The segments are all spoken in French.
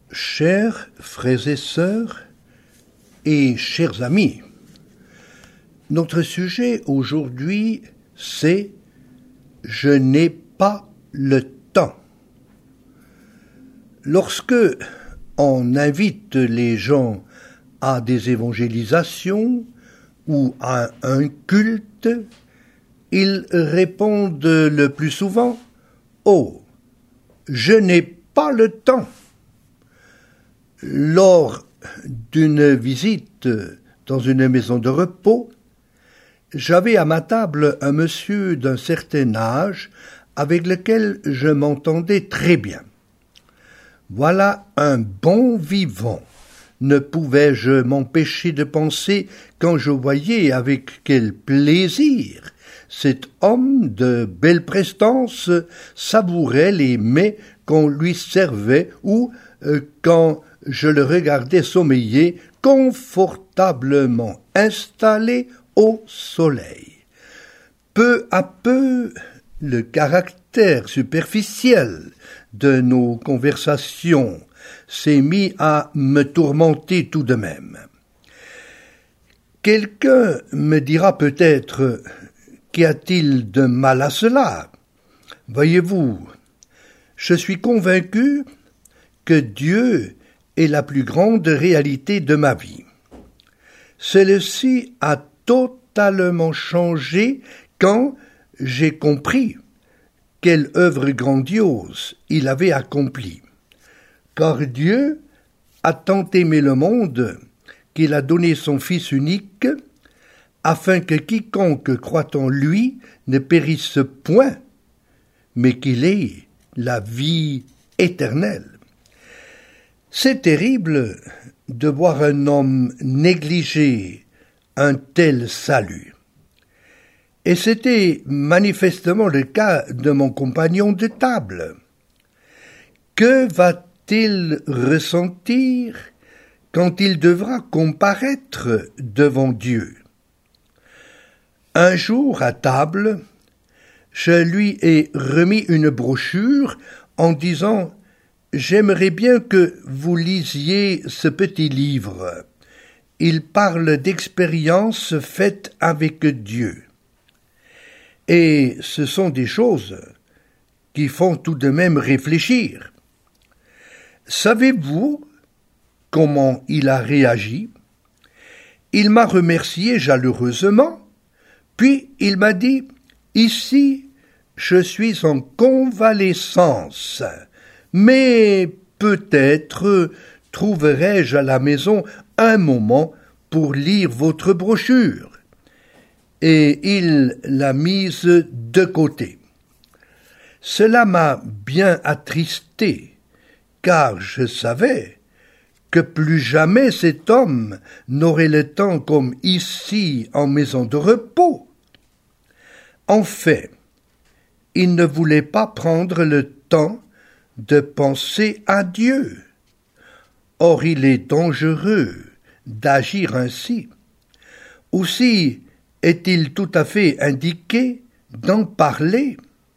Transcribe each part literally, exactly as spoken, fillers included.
Chers frères et sœurs et chers amis, notre sujet aujourd'hui, c'est « Je n'ai pas le temps ». Lorsque on invite les gens à des évangélisations ou à un culte, ils répondent le plus souvent « Oh, je n'ai pas le temps ». Lors d'une visite dans une maison de repos, j'avais à ma table un monsieur d'un certain âge avec lequel je m'entendais très bien. Voilà un bon vivant, ne pouvais-je m'empêcher de penser quand je voyais avec quel plaisir cet homme de belle prestance savourait les mets qu'on lui servait ou euh, quand je le regardais sommeiller confortablement installé au soleil. Peu à peu, le caractère superficiel de nos conversations s'est mis à me tourmenter tout de même. Quelqu'un me dira peut-être « Qu'y a-t-il de mal à cela ?» Voyez-vous, je suis convaincu que Dieu est la plus grande réalité de ma vie. Celle-ci a totalement changé quand j'ai compris quelle œuvre grandiose il avait accomplie. Car Dieu a tant aimé le monde qu'il a donné son Fils unique afin que quiconque croit en lui ne périsse point, mais qu'il ait la vie éternelle. C'est terrible de voir un homme négliger un tel salut. Et c'était manifestement le cas de mon compagnon de table. Que va-t-il ressentir quand il devra comparaître devant Dieu? Un jour, à table, je lui ai remis une brochure en disant « J'aimerais bien que vous lisiez ce petit livre. Il parle d'expériences faites avec Dieu. » Et ce sont des choses qui font tout de même réfléchir. Savez-vous comment il a réagi? Il m'a remercié chaleureusement, puis il m'a dit « Ici, je suis en convalescence. » Mais peut-être trouverai-je à la maison un moment pour lire votre brochure. Et il l'a mise de côté. Cela m'a bien attristé, car je savais que plus jamais cet homme n'aurait le temps comme ici en maison de repos. En fait, il ne voulait pas prendre le temps de penser à Dieu. Or, il est dangereux d'agir ainsi. Aussi est-il tout à fait indiqué d'en parler.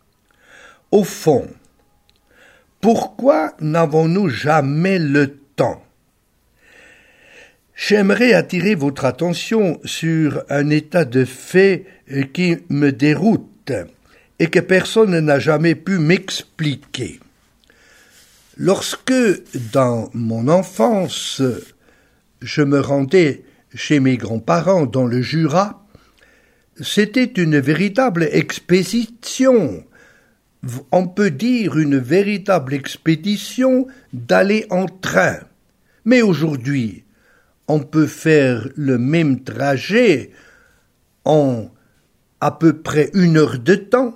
Au fond, pourquoi n'avons-nous jamais le temps? J'aimerais attirer votre attention sur un état de fait qui me déroute et que personne n'a jamais pu m'expliquer. Lorsque, dans mon enfance, je me rendais chez mes grands-parents dans le Jura, c'était une véritable expédition, on peut dire une véritable expédition d'aller en train. Mais aujourd'hui, on peut faire le même trajet en à peu près une heure de temps.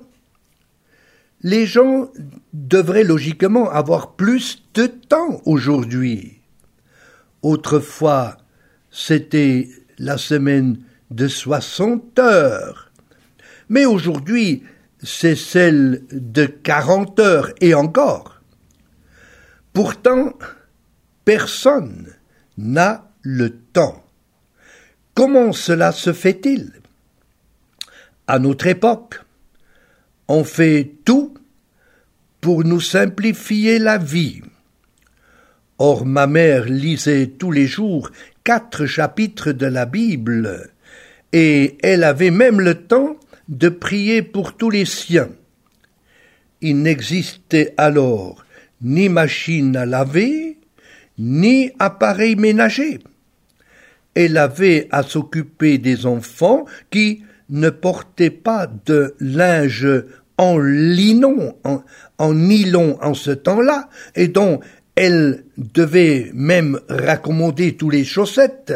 Les gens devraient logiquement avoir plus de temps aujourd'hui. Autrefois, c'était la semaine de soixante heures. Mais aujourd'hui, c'est celle de quarante heures et encore. Pourtant, personne n'a le temps. Comment cela se fait-il? À notre époque, on fait tout pour nous simplifier la vie. Or ma mère lisait tous les jours quatre chapitres de la Bible, et elle avait même le temps de prier pour tous les siens. Il n'existait alors ni machine à laver, ni appareil ménager. Elle avait à s'occuper des enfants qui ne portaient pas de linge en linon, en, en nylon en ce temps-là, et dont elle devait même raccommoder tous les chaussettes.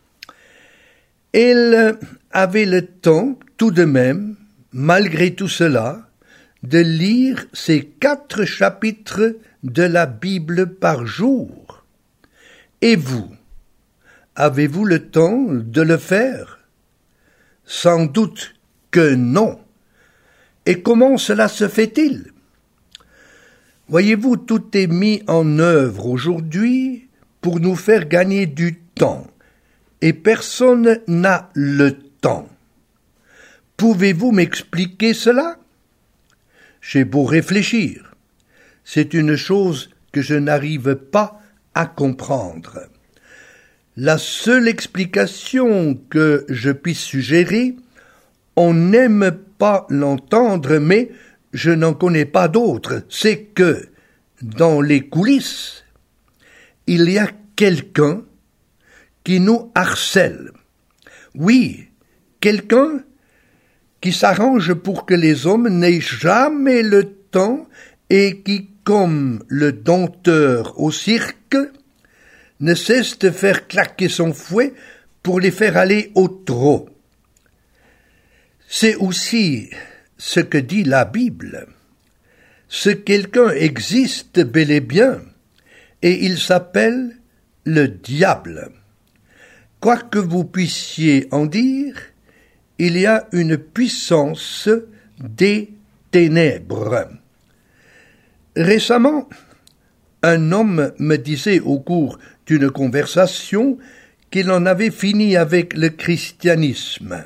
Elle avait le temps, tout de même, malgré tout cela, de lire ces quatre chapitres de la Bible par jour. Et vous, avez-vous le temps de le faire? Sans doute que non. Et comment cela se fait-il? Voyez-vous, tout est mis en œuvre aujourd'hui pour nous faire gagner du temps, et personne n'a le temps. Pouvez-vous m'expliquer cela? J'ai beau réfléchir, c'est une chose que je n'arrive pas à comprendre. La seule explication que je puisse suggérer, on n'aime pas l'entendre, mais je n'en connais pas d'autre, c'est que, dans les coulisses, il y a quelqu'un qui nous harcèle. Oui, quelqu'un qui s'arrange pour que les hommes n'aient jamais le temps et qui, comme le dompteur au cirque, ne cesse de faire claquer son fouet pour les faire aller au trot. C'est aussi ce que dit la Bible. Ce quelqu'un existe bel et bien, et il s'appelle le diable. Quoi que vous puissiez en dire, il y a une puissance des ténèbres. Récemment, un homme me disait au cours d'une conversation qu'il en avait fini avec le christianisme.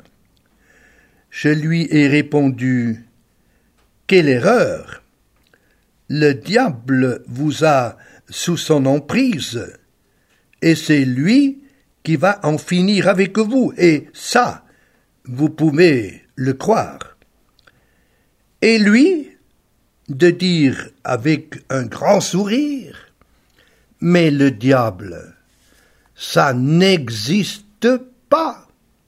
Je lui ai répondu « Quelle erreur! Le diable vous a sous son emprise, et c'est lui qui va en finir avec vous, et ça, vous pouvez le croire. » Et lui, de dire avec un grand sourire, « Mais le diable, ça n'existe pas. »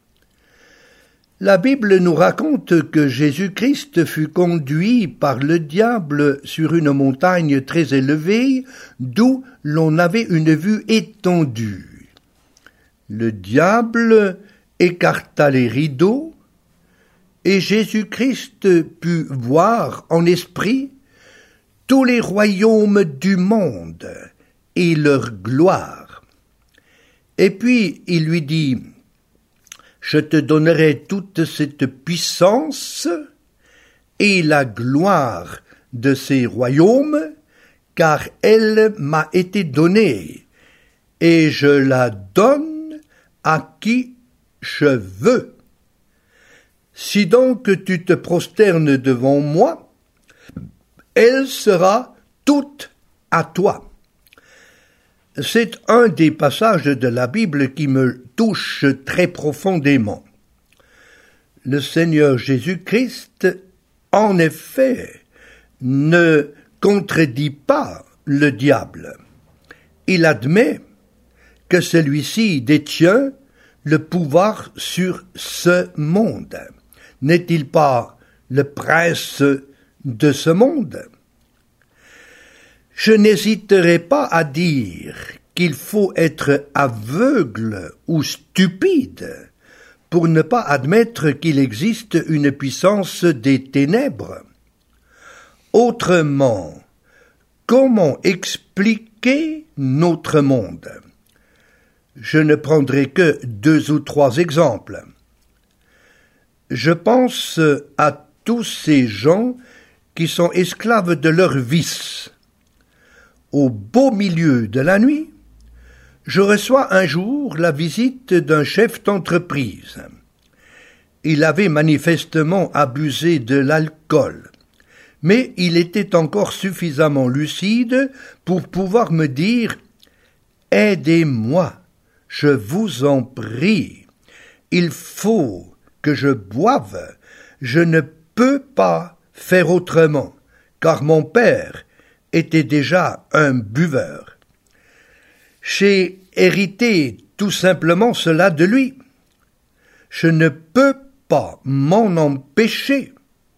La Bible nous raconte que Jésus-Christ fut conduit par le diable sur une montagne très élevée, d'où l'on avait une vue étendue. Le diable écarta les rideaux, et Jésus-Christ put voir en esprit tous les royaumes du monde et leur gloire. Et puis il lui dit, « Je te donnerai toute cette puissance et la gloire de ces royaumes, car elle m'a été donnée, et je la donne à qui je veux. Si donc tu te prosternes devant moi, elle sera toute à toi. » C'est un des passages de la Bible qui me touche très profondément. Le Seigneur Jésus-Christ, en effet, ne contredit pas le diable. Il admet que celui-ci détient le pouvoir sur ce monde. N'est-il pas le prince de ce monde? Je n'hésiterai pas à dire qu'il faut être aveugle ou stupide pour ne pas admettre qu'il existe une puissance des ténèbres. Autrement, comment expliquer notre monde? Je ne prendrai que deux ou trois exemples. Je pense à tous ces gens qui sont esclaves de leurs vices. Au beau milieu de la nuit, je reçois un jour la visite d'un chef d'entreprise. Il avait manifestement abusé de l'alcool, mais il était encore suffisamment lucide pour pouvoir me dire aidez-moi, je vous en prie. Il faut que je boive, je ne peux pas faire autrement, car mon père était déjà un buveur. J'ai hérité tout simplement cela de lui. Je ne peux pas m'en empêcher.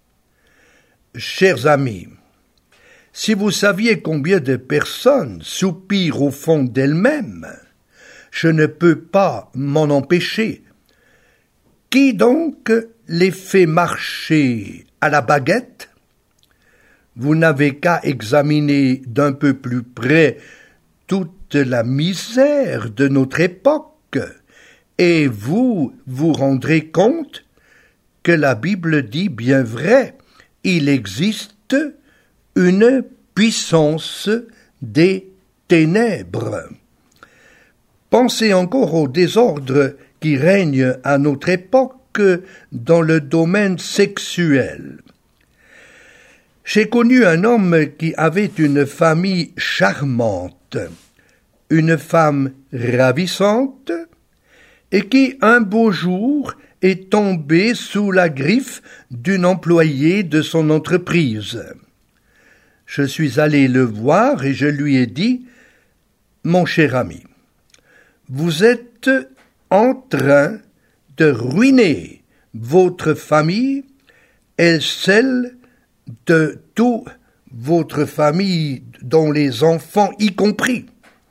Chers amis, si vous saviez combien de personnes soupirent au fond d'elles-mêmes, je ne peux pas m'en empêcher. Qui donc les fait marcher à la baguette? Vous n'avez qu'à examiner d'un peu plus près toute la misère de notre époque, et vous vous rendrez compte que la Bible dit bien vrai, il existe une puissance des ténèbres. Pensez encore au désordre qui règne à notre époque dans le domaine sexuel. J'ai connu un homme qui avait une famille charmante, une femme ravissante, et qui, un beau jour, est tombé sous la griffe d'une employée de son entreprise. Je suis allé le voir et je lui ai dit « Mon cher ami, vous êtes en train de ruiner votre famille et celle de toute votre famille, dont les enfants y compris.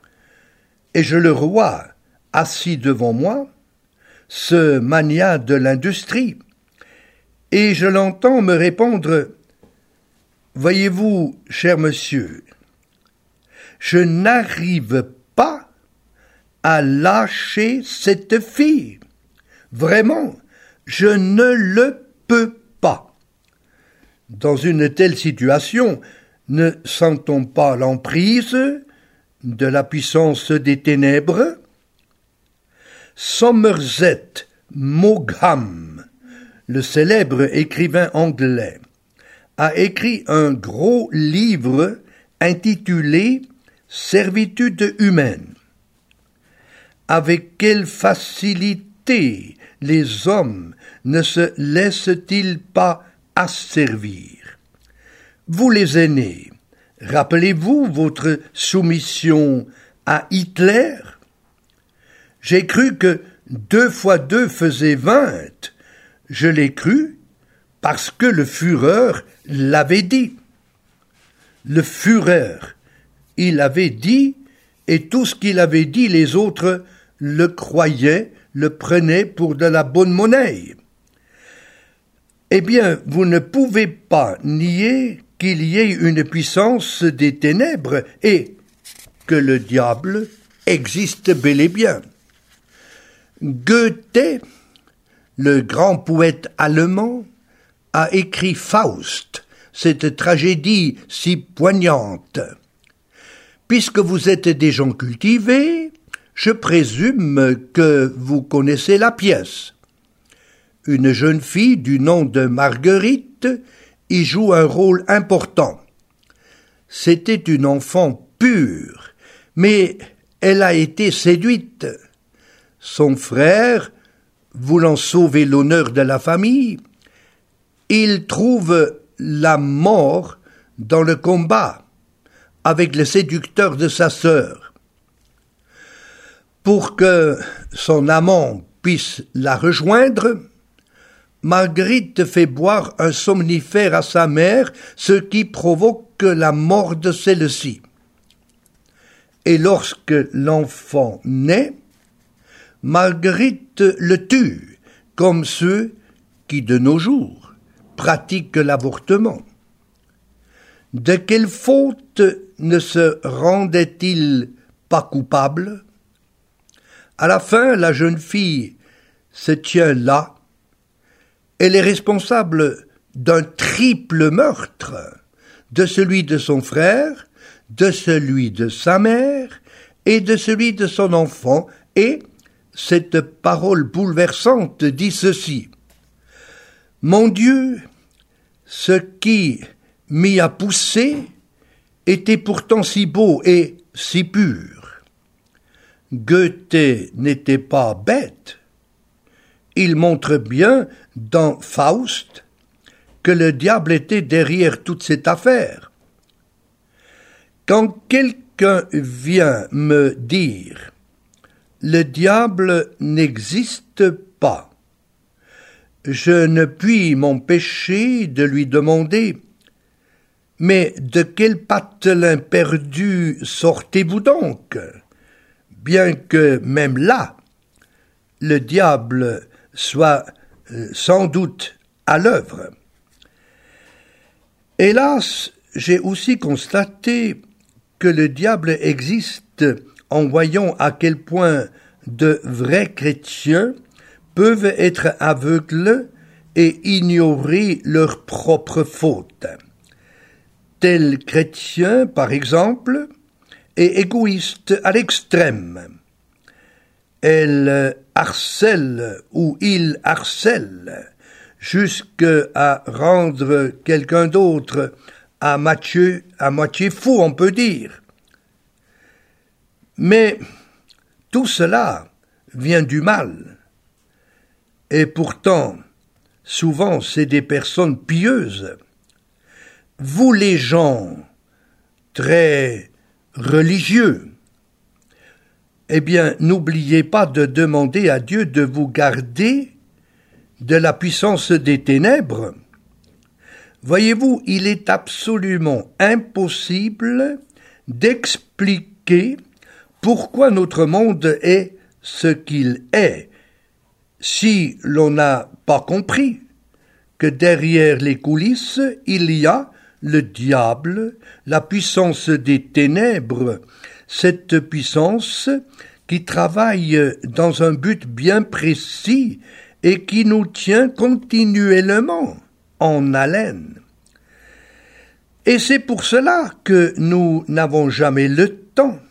Et je le vois assis devant moi, ce magnat de l'industrie, et je l'entends me répondre « Voyez-vous, cher monsieur, je n'arrive pas à lâcher cette fille. Vraiment, je ne le peux pas. » Dans une telle situation, ne sent-on pas l'emprise de la puissance des ténèbres? Somerset Maugham, le célèbre écrivain anglais, a écrit un gros livre intitulé « Servitude humaine ». Avec quelle facilité les hommes ne se laissent-ils pas asservir? Vous les aînés, rappelez-vous votre soumission à Hitler? J'ai cru que deux fois deux faisait vingt. Je l'ai cru parce que le Führer l'avait dit. Le Führer, il avait dit, et tout ce qu'il avait dit, les autres le croyaient, le prenaient pour de la bonne monnaie. Eh bien, vous ne pouvez pas nier qu'il y ait une puissance des ténèbres et que le diable existe bel et bien. Goethe, le grand poète allemand, a écrit Faust, cette tragédie si poignante. Puisque vous êtes des gens cultivés, je présume que vous connaissez la pièce. Une jeune fille du nom de Marguerite y joue un rôle important. C'était une enfant pure, mais elle a été séduite. Son frère, voulant sauver l'honneur de la famille, il trouve la mort dans le combat avec le séducteur de sa sœur. Pour que son amant puisse la rejoindre, Marguerite fait boire un somnifère à sa mère, ce qui provoque la mort de celle-ci. Et lorsque l'enfant naît, Marguerite le tue, comme ceux qui, de nos jours, pratiquent l'avortement. De quelle faute ne se rendait-il pas coupable? À la fin, la jeune fille se tient là. Elle est responsable d'un triple meurtre, de celui de son frère, de celui de sa mère et de celui de son enfant, et cette parole bouleversante dit ceci: « Mon Dieu, ce qui m'y a poussé était pourtant si beau et si pur. Goethe n'était pas bête. Il montre bien dans Faust que le diable était derrière toute cette affaire. Quand quelqu'un vient me dire « le diable n'existe pas », je ne puis m'empêcher de lui demander « mais de quel patelin perdu sortez-vous donc ?» Bien que même là, le diable soit euh, sans doute à l'œuvre. Hélas, j'ai aussi constaté que le diable existe en voyant à quel point de vrais chrétiens peuvent être aveugles et ignorer leurs propres fautes. Tel chrétien, par exemple, est égoïste à l'extrême. Elle harcèle ou il harcèle jusqu'à rendre quelqu'un d'autre à moitié, à moitié fou, on peut dire. Mais tout cela vient du mal. Et pourtant, souvent, c'est des personnes pieuses. Vous les gens très religieux, eh bien, n'oubliez pas de demander à Dieu de vous garder de la puissance des ténèbres. Voyez-vous, il est absolument impossible d'expliquer pourquoi notre monde est ce qu'il est, si l'on n'a pas compris que derrière les coulisses, il y a le diable, la puissance des ténèbres, cette puissance qui travaille dans un but bien précis et qui nous tient continuellement en haleine. Et c'est pour cela que nous n'avons jamais le temps.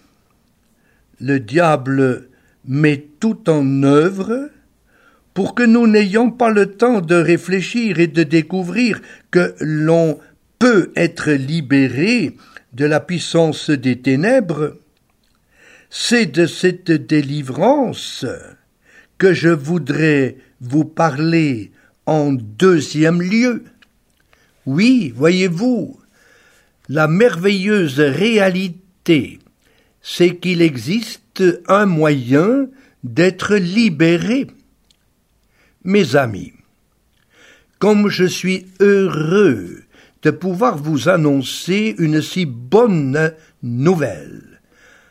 Le diable met tout en œuvre pour que nous n'ayons pas le temps de réfléchir et de découvrir que l'on peut être libéré de la puissance des ténèbres. C'est de cette délivrance que je voudrais vous parler en deuxième lieu. Oui, voyez-vous, la merveilleuse réalité, c'est qu'il existe un moyen d'être libéré. Mes amis, comme je suis heureux de pouvoir vous annoncer une si bonne nouvelle.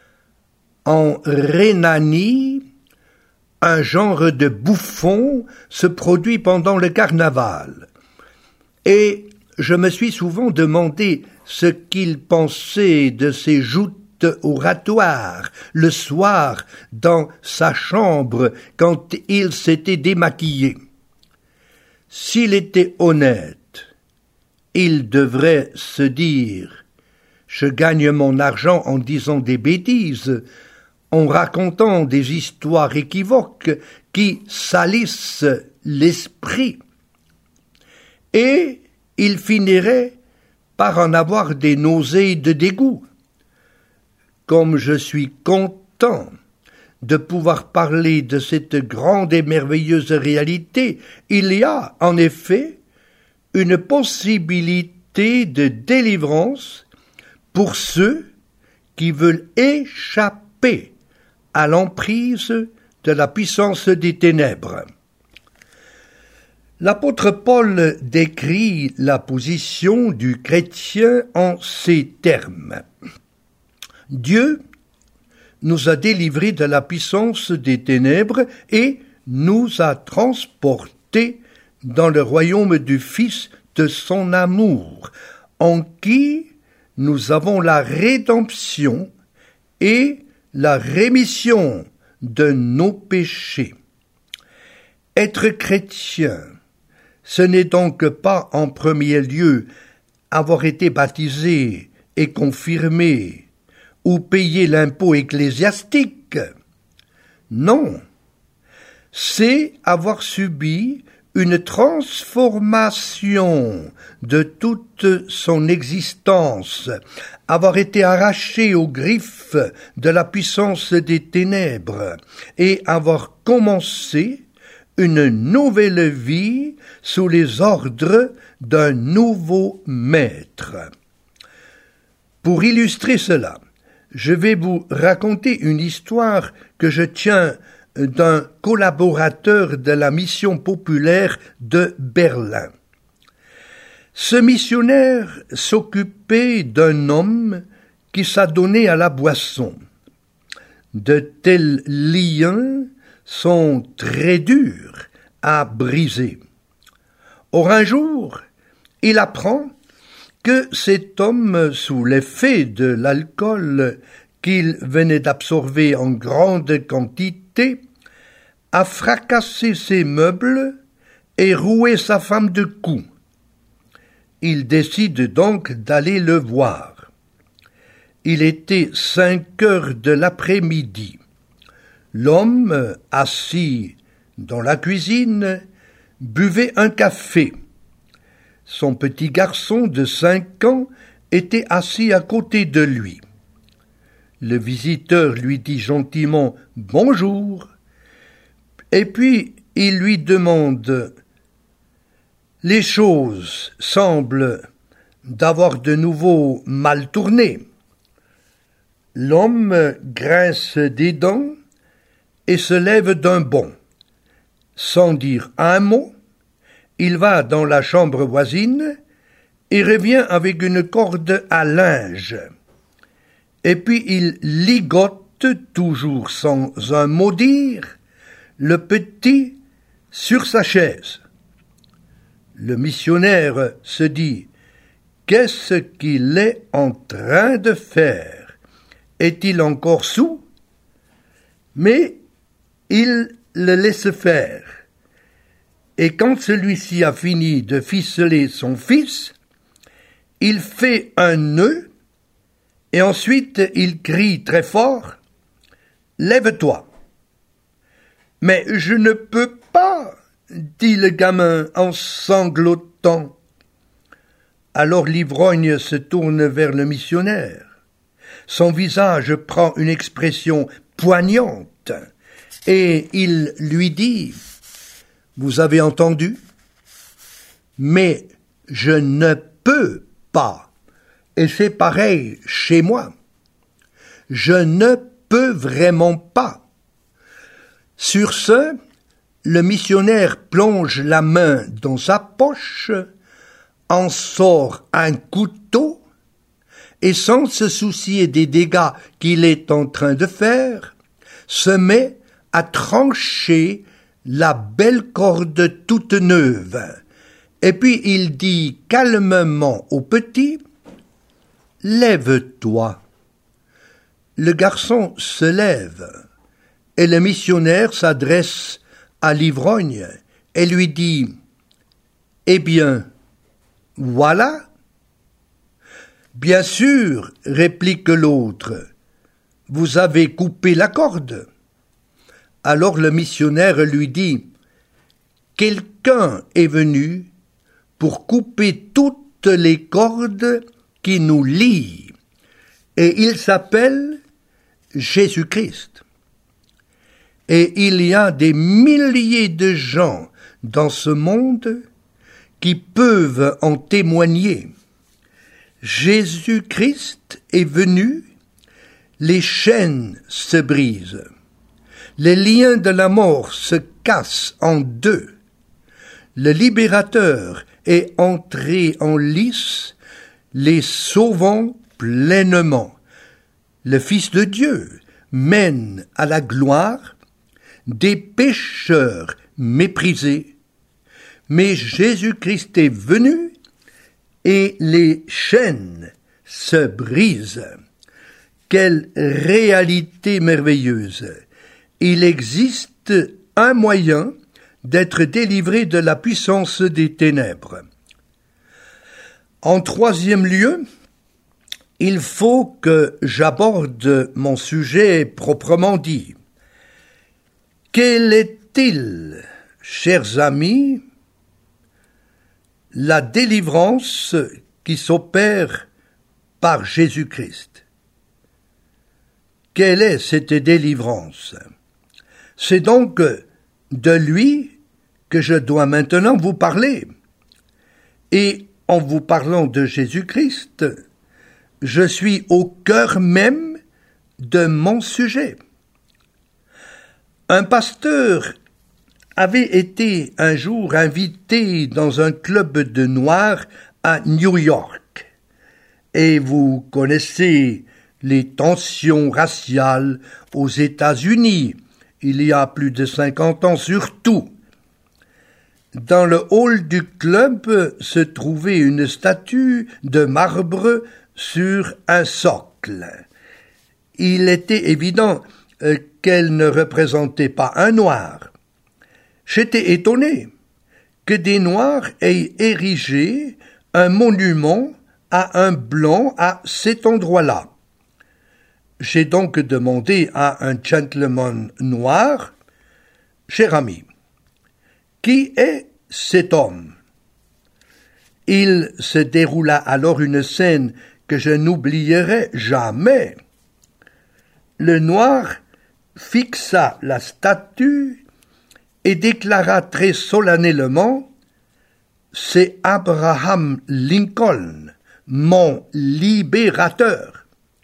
En Rhénanie, un genre de bouffon se produit pendant le carnaval. Et je me suis souvent demandé ce qu'il pensait de ces joutes oratoires le soir dans sa chambre quand il s'était démaquillé. S'il était honnête, il devrait se dire « je gagne mon argent en disant des bêtises », en racontant des histoires équivoques qui salissent l'esprit. Et il finirait par en avoir des nausées de dégoût. Comme je suis content de pouvoir parler de cette grande et merveilleuse réalité, il y a, en effet, une possibilité de délivrance pour ceux qui veulent échapper à l'emprise de la puissance des ténèbres. L'apôtre Paul décrit la position du chrétien en ces termes. Dieu nous a délivrés de la puissance des ténèbres et nous a transportés dans le royaume du Fils de son amour, en qui nous avons la rédemption et la rémission de nos péchés. Être chrétien, ce n'est donc pas en premier lieu avoir été baptisé et confirmé ou payer l'impôt ecclésiastique. Non, c'est avoir subi une transformation de toute son existence, avoir été arraché aux griffes de la puissance des ténèbres et avoir commencé une nouvelle vie sous les ordres d'un nouveau maître. Pour illustrer cela, je vais vous raconter une histoire que je tiens d'un collaborateur de la mission populaire de Berlin. Ce missionnaire s'occupait d'un homme qui s'adonnait à la boisson. De tels liens sont très durs à briser. Or un jour, il apprend que cet homme, sous l'effet de l'alcool qu'il venait d'absorber en grande quantité, a fracassé ses meubles et roué sa femme de coups. Il décide donc d'aller le voir. Il était cinq heures de l'après-midi. L'homme, assis dans la cuisine, buvait un café. Son petit garçon de cinq ans était assis à côté de lui. Le visiteur lui dit gentiment « Bonjour ». Et puis il lui demande « Les choses semblent d'avoir de nouveau mal tourné ». L'homme grince des dents et se lève d'un bond. Sans dire un mot, il va dans la chambre voisine et revient avec une corde à linge. Et puis il ligote, toujours sans un mot dire, le petit sur sa chaise. Le missionnaire se dit « Qu'est-ce qu'il est en train de faire? Est-il encore saoul ?» Mais il le laisse faire. Et quand celui-ci a fini de ficeler son fils, il fait un nœud et ensuite il crie très fort « Lève-toi !» « Mais je ne peux pas !» dit le gamin en sanglotant. Alors l'ivrogne se tourne vers le missionnaire. Son visage prend une expression poignante et il lui dit « Vous avez entendu ? Mais je ne peux pas. Et c'est pareil chez moi. Je ne peux vraiment pas. » Sur ce, le missionnaire plonge la main dans sa poche, en sort un couteau, et sans se soucier des dégâts qu'il est en train de faire, se met à trancher la belle corde toute neuve. Et puis il dit calmement au petit « Lève-toi ». Le garçon se lève. Et le missionnaire s'adresse à l'ivrogne et lui dit « Eh bien, voilà ?» « Bien sûr, réplique l'autre, vous avez coupé la corde. » Alors le missionnaire lui dit « Quelqu'un est venu pour couper toutes les cordes qui nous lient, et il s'appelle Jésus-Christ. » Et il y a des milliers de gens dans ce monde qui peuvent en témoigner. Jésus-Christ est venu, les chaînes se brisent, les liens de la mort se cassent en deux, le libérateur est entré en lice, les sauvant pleinement. Le Fils de Dieu mène à la gloire des pécheurs méprisés, mais Jésus-Christ est venu et les chaînes se brisent. Quelle réalité merveilleuse! Il existe un moyen d'être délivré de la puissance des ténèbres. En troisième lieu, il faut que j'aborde mon sujet proprement dit. Quel est-il, chers amis, la délivrance qui s'opère par Jésus-Christ. Quelle est cette délivrance? C'est donc de lui que je dois maintenant vous parler. Et en vous parlant de Jésus-Christ, je suis au cœur même de mon sujet. Un pasteur avait été un jour invité dans un club de noirs à New York. Et vous connaissez les tensions raciales aux États-Unis, il y a plus de cinquante ans surtout. Dans le hall du club se trouvait une statue de marbre sur un socle. Il était évident euh, qu'elle ne représentait pas un noir. J'étais étonné que des noirs aient érigé un monument à un blanc à cet endroit-là. J'ai donc demandé à un gentleman noir, « Cher ami, qui est cet homme ?» Il se déroula alors une scène que je n'oublierai jamais. Le noir fixa la statue et déclara très solennellement « C'est Abraham Lincoln, mon libérateur. »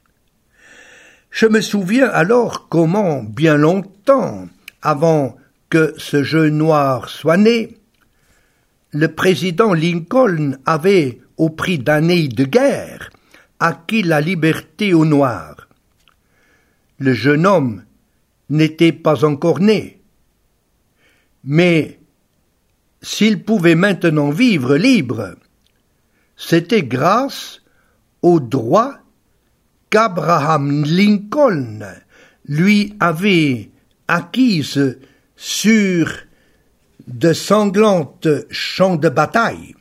Je me souviens alors comment, bien longtemps avant que ce jeu noir soit né, le président Lincoln avait, au prix d'années de guerre, acquis la liberté aux Noirs. Le jeune homme n'était pas encore né. Mais s'il pouvait maintenant vivre libre, c'était grâce aux droits qu'Abraham Lincoln lui avait acquises sur de sanglantes champs de bataille.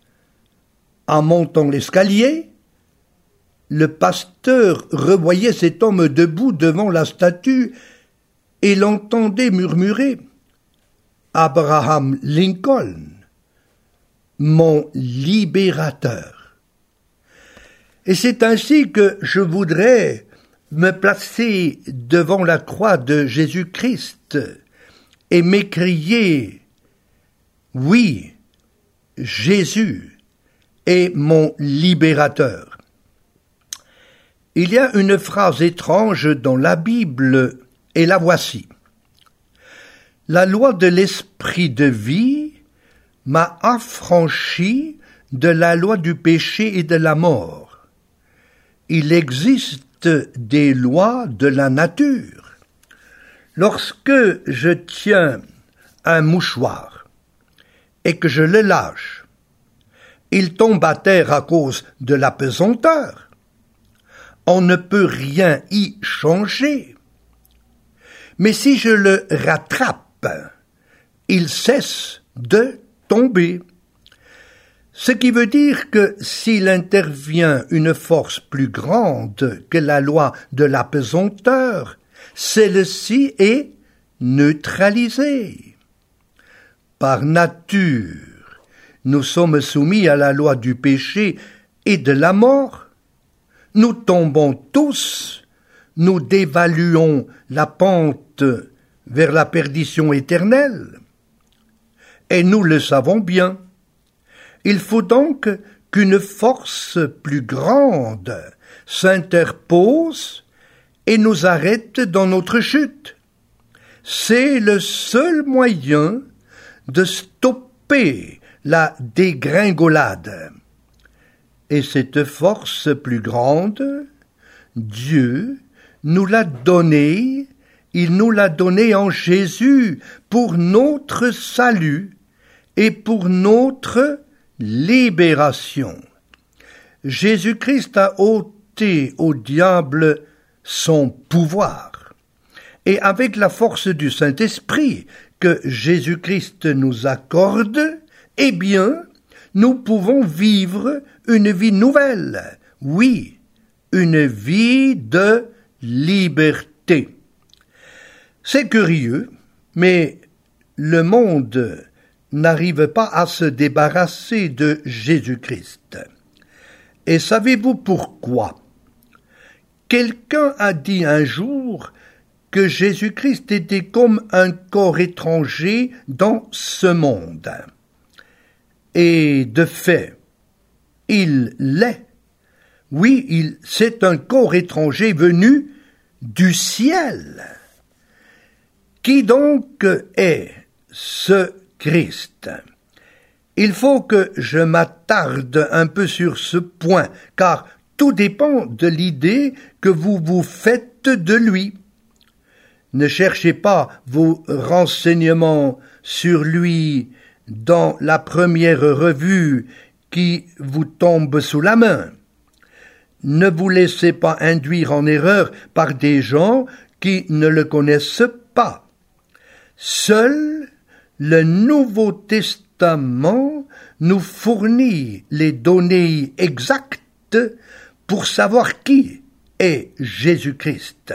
En montant l'escalier, le pasteur revoyait cet homme debout devant la statue et l'entendait murmurer « Abraham Lincoln, mon libérateur ». Et c'est ainsi que je voudrais me placer devant la croix de Jésus-Christ et m'écrier « Oui, Jésus est mon libérateur ». Il y a une phrase étrange dans la Bible, et la voici. « La loi de l'esprit de vie m'a affranchi de la loi du péché et de la mort. Il existe des lois de la nature. Lorsque je tiens un mouchoir et que je le lâche, il tombe à terre à cause de la pesanteur. On ne peut rien y changer. Mais si je le rattrape, il cesse de tomber. Ce qui veut dire que s'il intervient une force plus grande que la loi de la pesanteur, celle-ci est neutralisée. Par nature, nous sommes soumis à la loi du péché et de la mort. Nous tombons tous, nous dévaluons la pente vers la perdition éternelle. Et nous le savons bien. Il faut donc qu'une force plus grande s'interpose et nous arrête dans notre chute. C'est le seul moyen de stopper la dégringolade. Et cette force plus grande, Dieu nous l'a donnée, il nous l'a donnée en Jésus pour notre salut et pour notre libération. Jésus-Christ a ôté au diable son pouvoir. Et avec la force du Saint-Esprit que Jésus-Christ nous accorde, eh bien, nous pouvons vivre une vie nouvelle. Oui, une vie de liberté. C'est curieux, mais le monde n'arrive pas à se débarrasser de Jésus-Christ. Et savez-vous pourquoi? Quelqu'un a dit un jour que Jésus-Christ était comme un corps étranger dans ce monde. Et de fait, il l'est. Oui, il, c'est un corps étranger venu du ciel. Qui donc est ce Christ? Il faut que je m'attarde un peu sur ce point, car tout dépend de l'idée que vous vous faites de lui. Ne cherchez pas vos renseignements sur lui dans la première revue qui vous tombe sous la main. Ne vous laissez pas induire en erreur par des gens qui ne le connaissent pas. Seul le Nouveau Testament nous fournit les données exactes pour savoir qui est Jésus-Christ.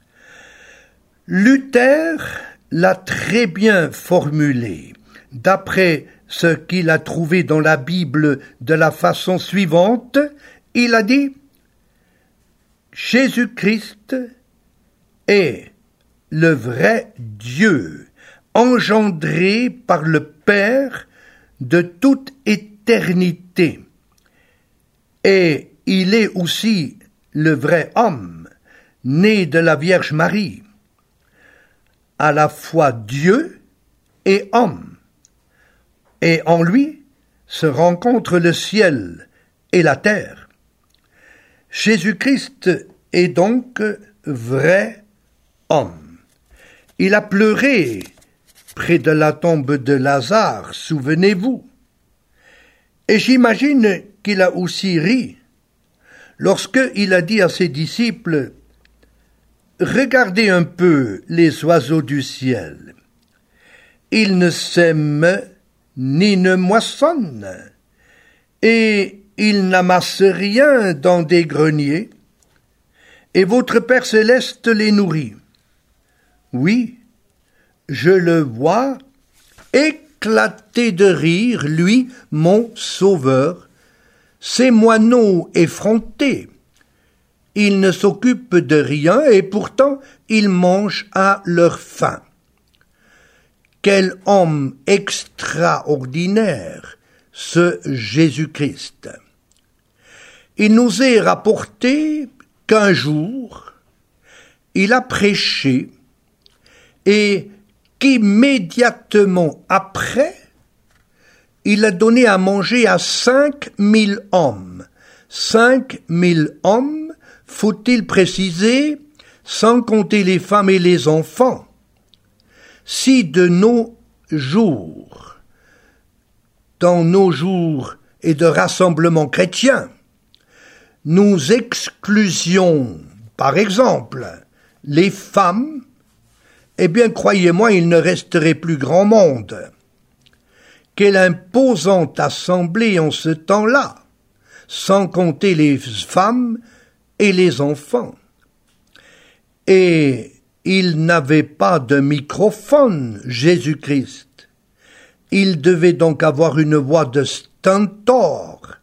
Luther l'a très bien formulé, d'après ce qu'il a trouvé dans la Bible de la façon suivante. Il a dit « Jésus-Christ est le vrai Dieu, engendré par le Père de toute éternité. Et il est aussi le vrai homme, né de la Vierge Marie, à la fois Dieu et homme. Et en lui se rencontrent le ciel et la terre. Jésus-Christ est donc vrai homme. Il a pleuré près de la tombe de Lazare, souvenez-vous. Et j'imagine qu'il a aussi ri lorsqu'il a dit à ses disciples « Regardez un peu les oiseaux du ciel. Ils ne sèment ni ne moissonnent, et ils n'amassent rien dans des greniers, et votre Père céleste les nourrit. Oui, je le vois éclater de rire, lui, mon sauveur, ces moineaux effrontés. Ils ne s'occupent de rien et pourtant ils mangent à leur faim. Quel homme extraordinaire, ce Jésus-Christ. Il nous est rapporté qu'un jour, il a prêché et qu'immédiatement après, il a donné à manger à cinq mille hommes. Cinq mille hommes, faut-il préciser, sans compter les femmes et les enfants. Si de nos jours, dans nos jours et de rassemblements chrétiens, nous exclusions, par exemple, les femmes, eh bien, croyez-moi, il ne resterait plus grand monde. Quelle imposante assemblée en ce temps-là, sans compter les femmes et les enfants. Et il n'avait pas de microphone, Jésus-Christ. Il devait donc avoir une voix de stentor.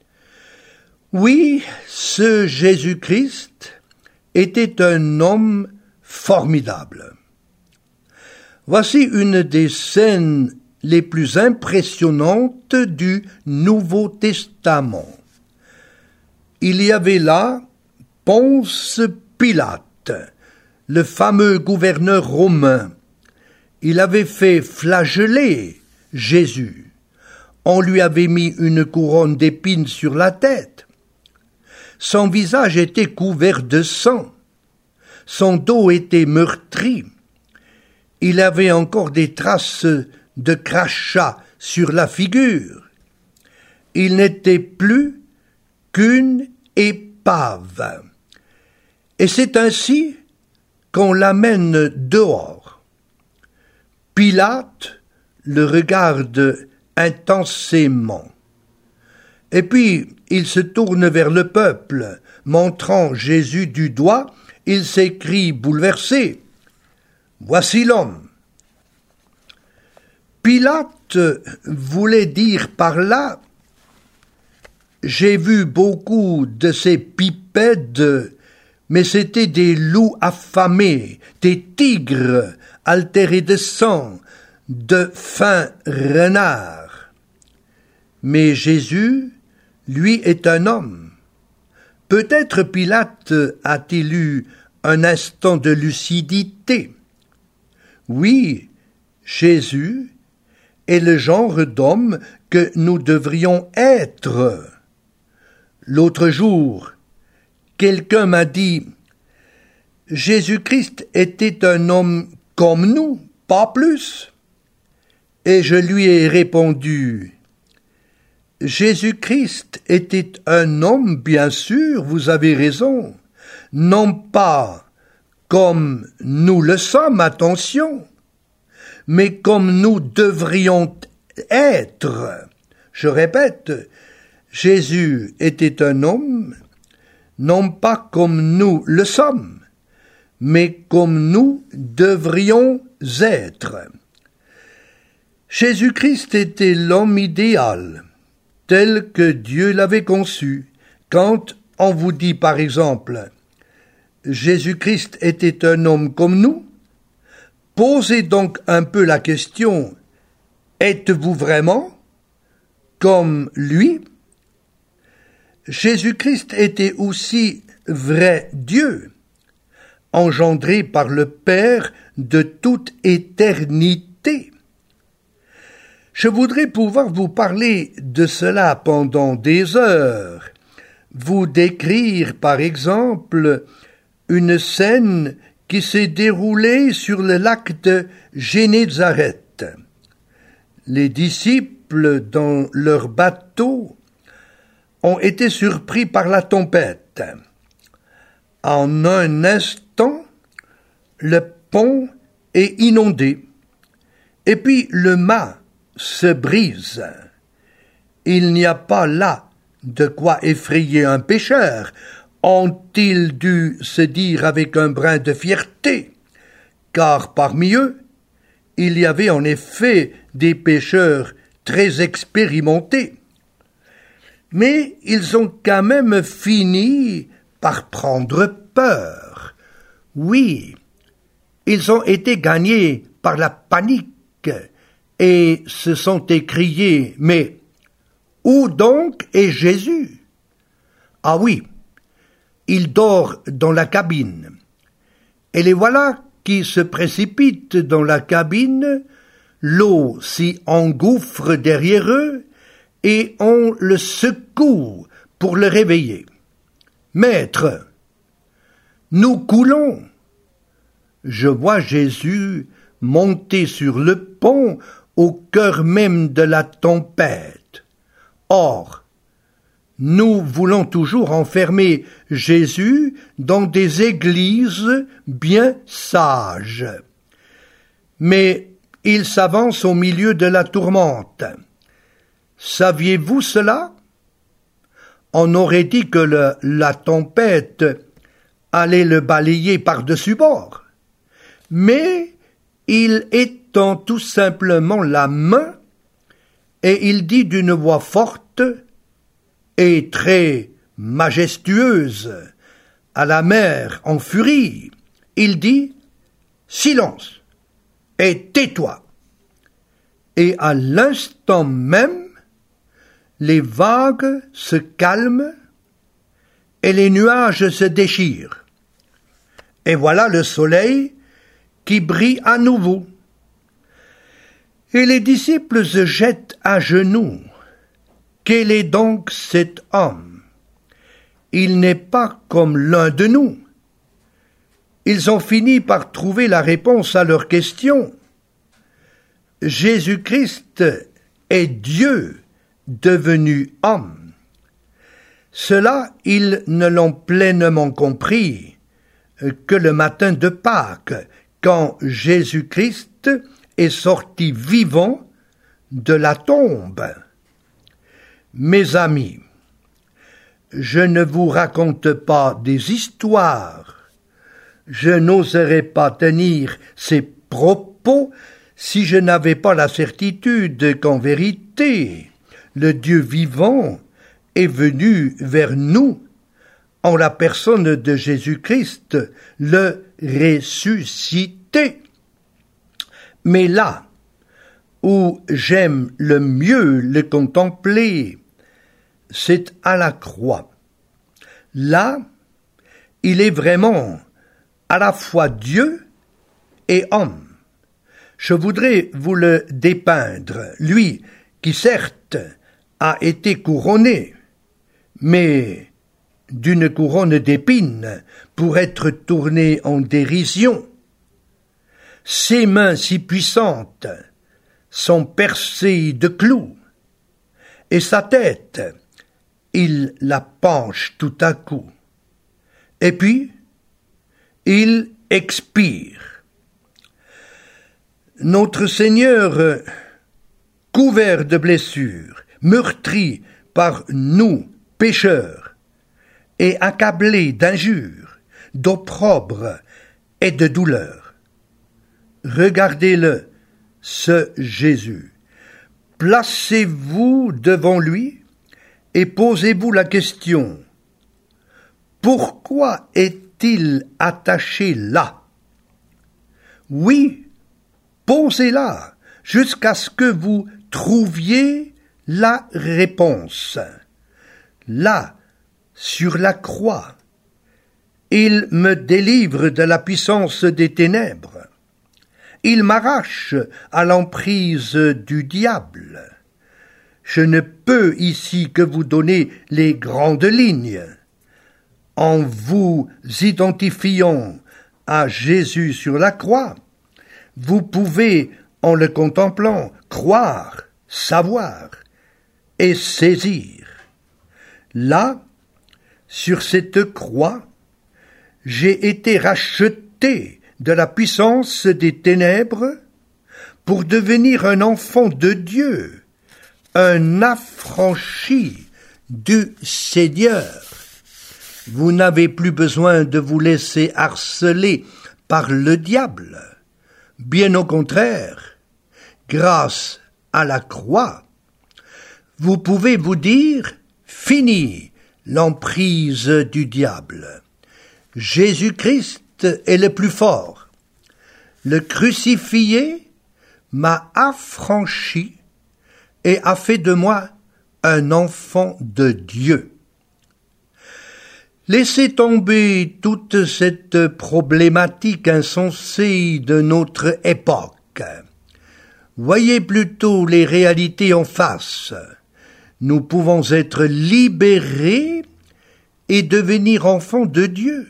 Oui, ce Jésus-Christ était un homme formidable. Voici une des scènes les plus impressionnantes du Nouveau Testament. Il y avait là Ponce Pilate, le fameux gouverneur romain. Il avait fait flageller Jésus. On lui avait mis une couronne d'épines sur la tête. Son visage était couvert de sang. Son dos était meurtri. Il avait encore des traces de crachat sur la figure. Il n'était plus qu'une épave. Et c'est ainsi qu'on l'amène dehors. Pilate le regarde intensément. Et puis, il se tourne vers le peuple, montrant Jésus du doigt, il s'écrie bouleversé. « Voici l'homme !» Pilate voulait dire par là « J'ai vu beaucoup de ces pipèdes, mais c'étaient des loups affamés, des tigres altérés de sang, de fins renards. » Mais Jésus, lui, est un homme. Peut-être Pilate a-t-il eu un instant de lucidité. Oui, Jésus est le genre d'homme que nous devrions être. L'autre jour, quelqu'un m'a dit « Jésus-Christ était un homme comme nous, pas plus. » Et je lui ai répondu « Jésus-Christ était un homme, bien sûr, vous avez raison, non pas comme nous le sommes, attention, mais comme nous devrions être. » Je répète, Jésus était un homme, non pas comme nous le sommes, mais comme nous devrions être. Jésus-Christ était l'homme idéal, tel que Dieu l'avait conçu. Quand on vous dit par exemple « Jésus-Christ était un homme comme nous », posez donc un peu la question « Êtes-vous vraiment comme lui ?» Jésus-Christ était aussi vrai Dieu, engendré par le Père de toute éternité. Je voudrais pouvoir vous parler de cela pendant des heures, vous décrire par exemple une scène qui s'est déroulée sur le lac de Génézareth. Les disciples dans leur bateau ont été surpris par la tempête. En un instant, le pont est inondé, et puis le mât se brise. Il n'y a pas là de quoi effrayer un pécheur, ont-ils dû se dire avec un brin de fierté, car parmi eux, il y avait en effet des pécheurs très expérimentés. Mais ils ont quand même fini par prendre peur. Oui, ils ont été gagnés par la panique et se sont écriés « Mais où donc est Jésus ?» Ah oui, il dort dans la cabine. Et les voilà qui se précipitent dans la cabine, l'eau s'y engouffre derrière eux, et on le secoue pour le réveiller. « Maître, nous coulons !» Je vois Jésus monter sur le pont au cœur même de la tempête. Or, nous voulons toujours enfermer Jésus dans des églises bien sages. Mais il s'avance au milieu de la tourmente. Saviez-vous cela? On aurait dit que le, la tempête allait le balayer par-dessus bord. Mais il étend tout simplement la main et il dit d'une voix forte et très majestueuse à la mer en furie, il dit « Silence et tais-toi » et à l'instant même, les vagues se calment et les nuages se déchirent. Et voilà le soleil qui brille à nouveau. Et les disciples se jettent à genoux. Quel est donc cet homme? Il n'est pas comme l'un de nous. Ils ont fini par trouver la réponse à leur question. Jésus-Christ est Dieu devenu homme. Cela, ils ne l'ont pleinement compris que le matin de Pâques, quand Jésus-Christ est sorti vivant de la tombe. Mes amis, je ne vous raconte pas des histoires, je n'oserais pas tenir ces propos si je n'avais pas la certitude qu'en vérité, le Dieu vivant est venu vers nous en la personne de Jésus-Christ, le ressuscité. Mais là où j'aime le mieux le contempler, c'est à la croix. Là, il est vraiment à la fois Dieu et homme. Je voudrais vous le dépeindre, lui qui certes a été couronné, mais d'une couronne d'épines pour être tourné en dérision. Ses mains si puissantes sont percées de clous, et sa tête, il la penche tout à coup. Et puis, il expire. Notre Seigneur, couvert de blessures, meurtri par nous, pécheurs, et accablé d'injures, d'opprobre et de douleurs. Regardez-le, ce Jésus. Placez-vous devant lui et posez-vous la question: pourquoi est-il attaché là? Oui, posez-la jusqu'à ce que vous trouviez la réponse. Là, sur la croix, il me délivre de la puissance des ténèbres. Il m'arrache à l'emprise du diable. Je ne peux ici que vous donner les grandes lignes. En vous identifiant à Jésus sur la croix, vous pouvez, en le contemplant, croire, savoir et saisir. Là, sur cette croix, j'ai été racheté de la puissance des ténèbres pour devenir un enfant de Dieu, un affranchi du Seigneur. Vous n'avez plus besoin de vous laisser harceler par le diable. Bien au contraire, grâce à la croix, vous pouvez vous dire « Fini l'emprise du diable. Jésus-Christ est le plus fort. Le crucifié m'a affranchi et a fait de moi un enfant de Dieu. » Laissez tomber toute cette problématique insensée de notre époque. Voyez plutôt les réalités en face. Nous pouvons être libérés et devenir enfants de Dieu.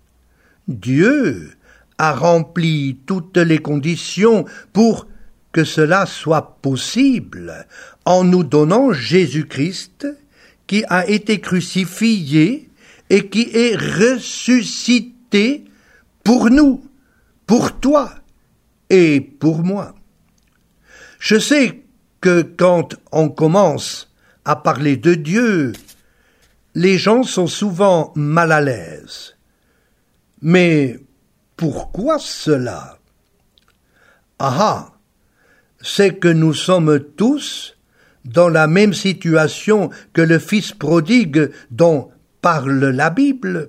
Dieu a rempli toutes les conditions pour que cela soit possible en nous donnant Jésus-Christ qui a été crucifié et qui est ressuscité pour nous, pour toi et pour moi. Je sais que quand on commence à parler de Dieu, les gens sont souvent mal à l'aise. Mais pourquoi cela? Ah, c'est que nous sommes tous dans la même situation que le fils prodigue dont parle la Bible.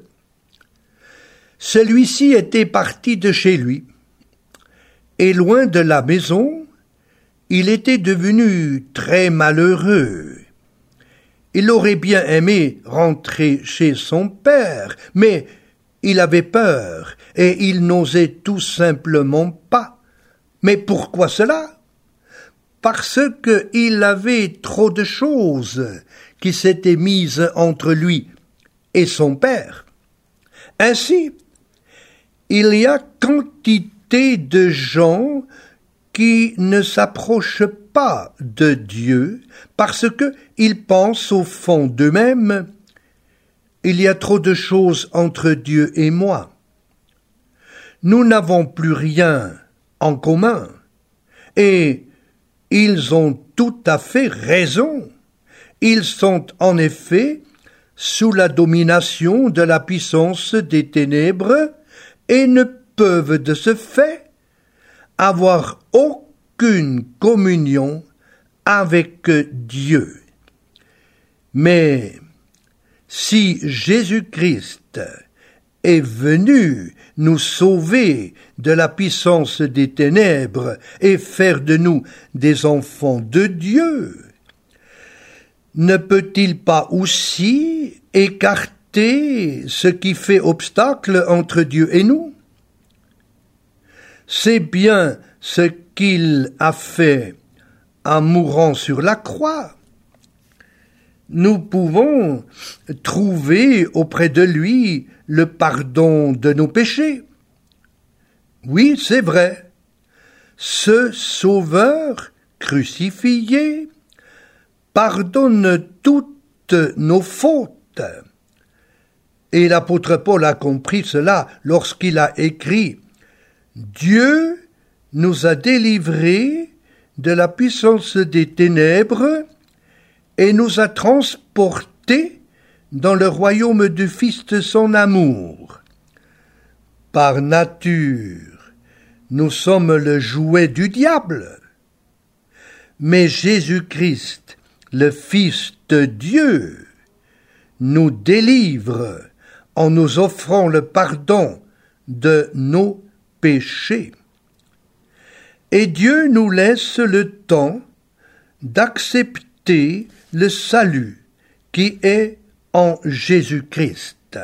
Celui-ci était parti de chez lui, et loin de la maison, il était devenu très malheureux. Il aurait bien aimé rentrer chez son père, mais il avait peur, et il n'osait tout simplement pas. Mais pourquoi cela? Parce qu'il avait trop de choses qui s'étaient mises entre lui et son père. Ainsi, il y a quantité de gens qui ne s'approchent pas de Dieu parce qu'ils pensent au fond d'eux-mêmes « Il y a trop de choses entre Dieu et moi. Nous n'avons plus rien en commun. » Et ils ont tout à fait raison. Ils sont en effet sous la domination de la puissance des ténèbres et ne peuvent de ce fait avoir aucun aucune communion avec Dieu. Mais si Jésus-Christ est venu nous sauver de la puissance des ténèbres et faire de nous des enfants de Dieu, ne peut-il pas aussi écarter ce qui fait obstacle entre Dieu et nous? C'est bien ce qu'il a fait en mourant sur la croix. Nous pouvons trouver auprès de lui le pardon de nos péchés. Oui, c'est vrai. Ce Sauveur crucifié pardonne toutes nos fautes. Et l'apôtre Paul a compris cela lorsqu'il a écrit « Dieu nous a délivrés de la puissance des ténèbres et nous a transportés dans le royaume du Fils de son amour. Par nature, nous sommes le jouet du diable, mais Jésus-Christ, le Fils de Dieu, nous délivre en nous offrant le pardon de nos péchés. Et Dieu nous laisse le temps d'accepter le salut qui est en Jésus-Christ.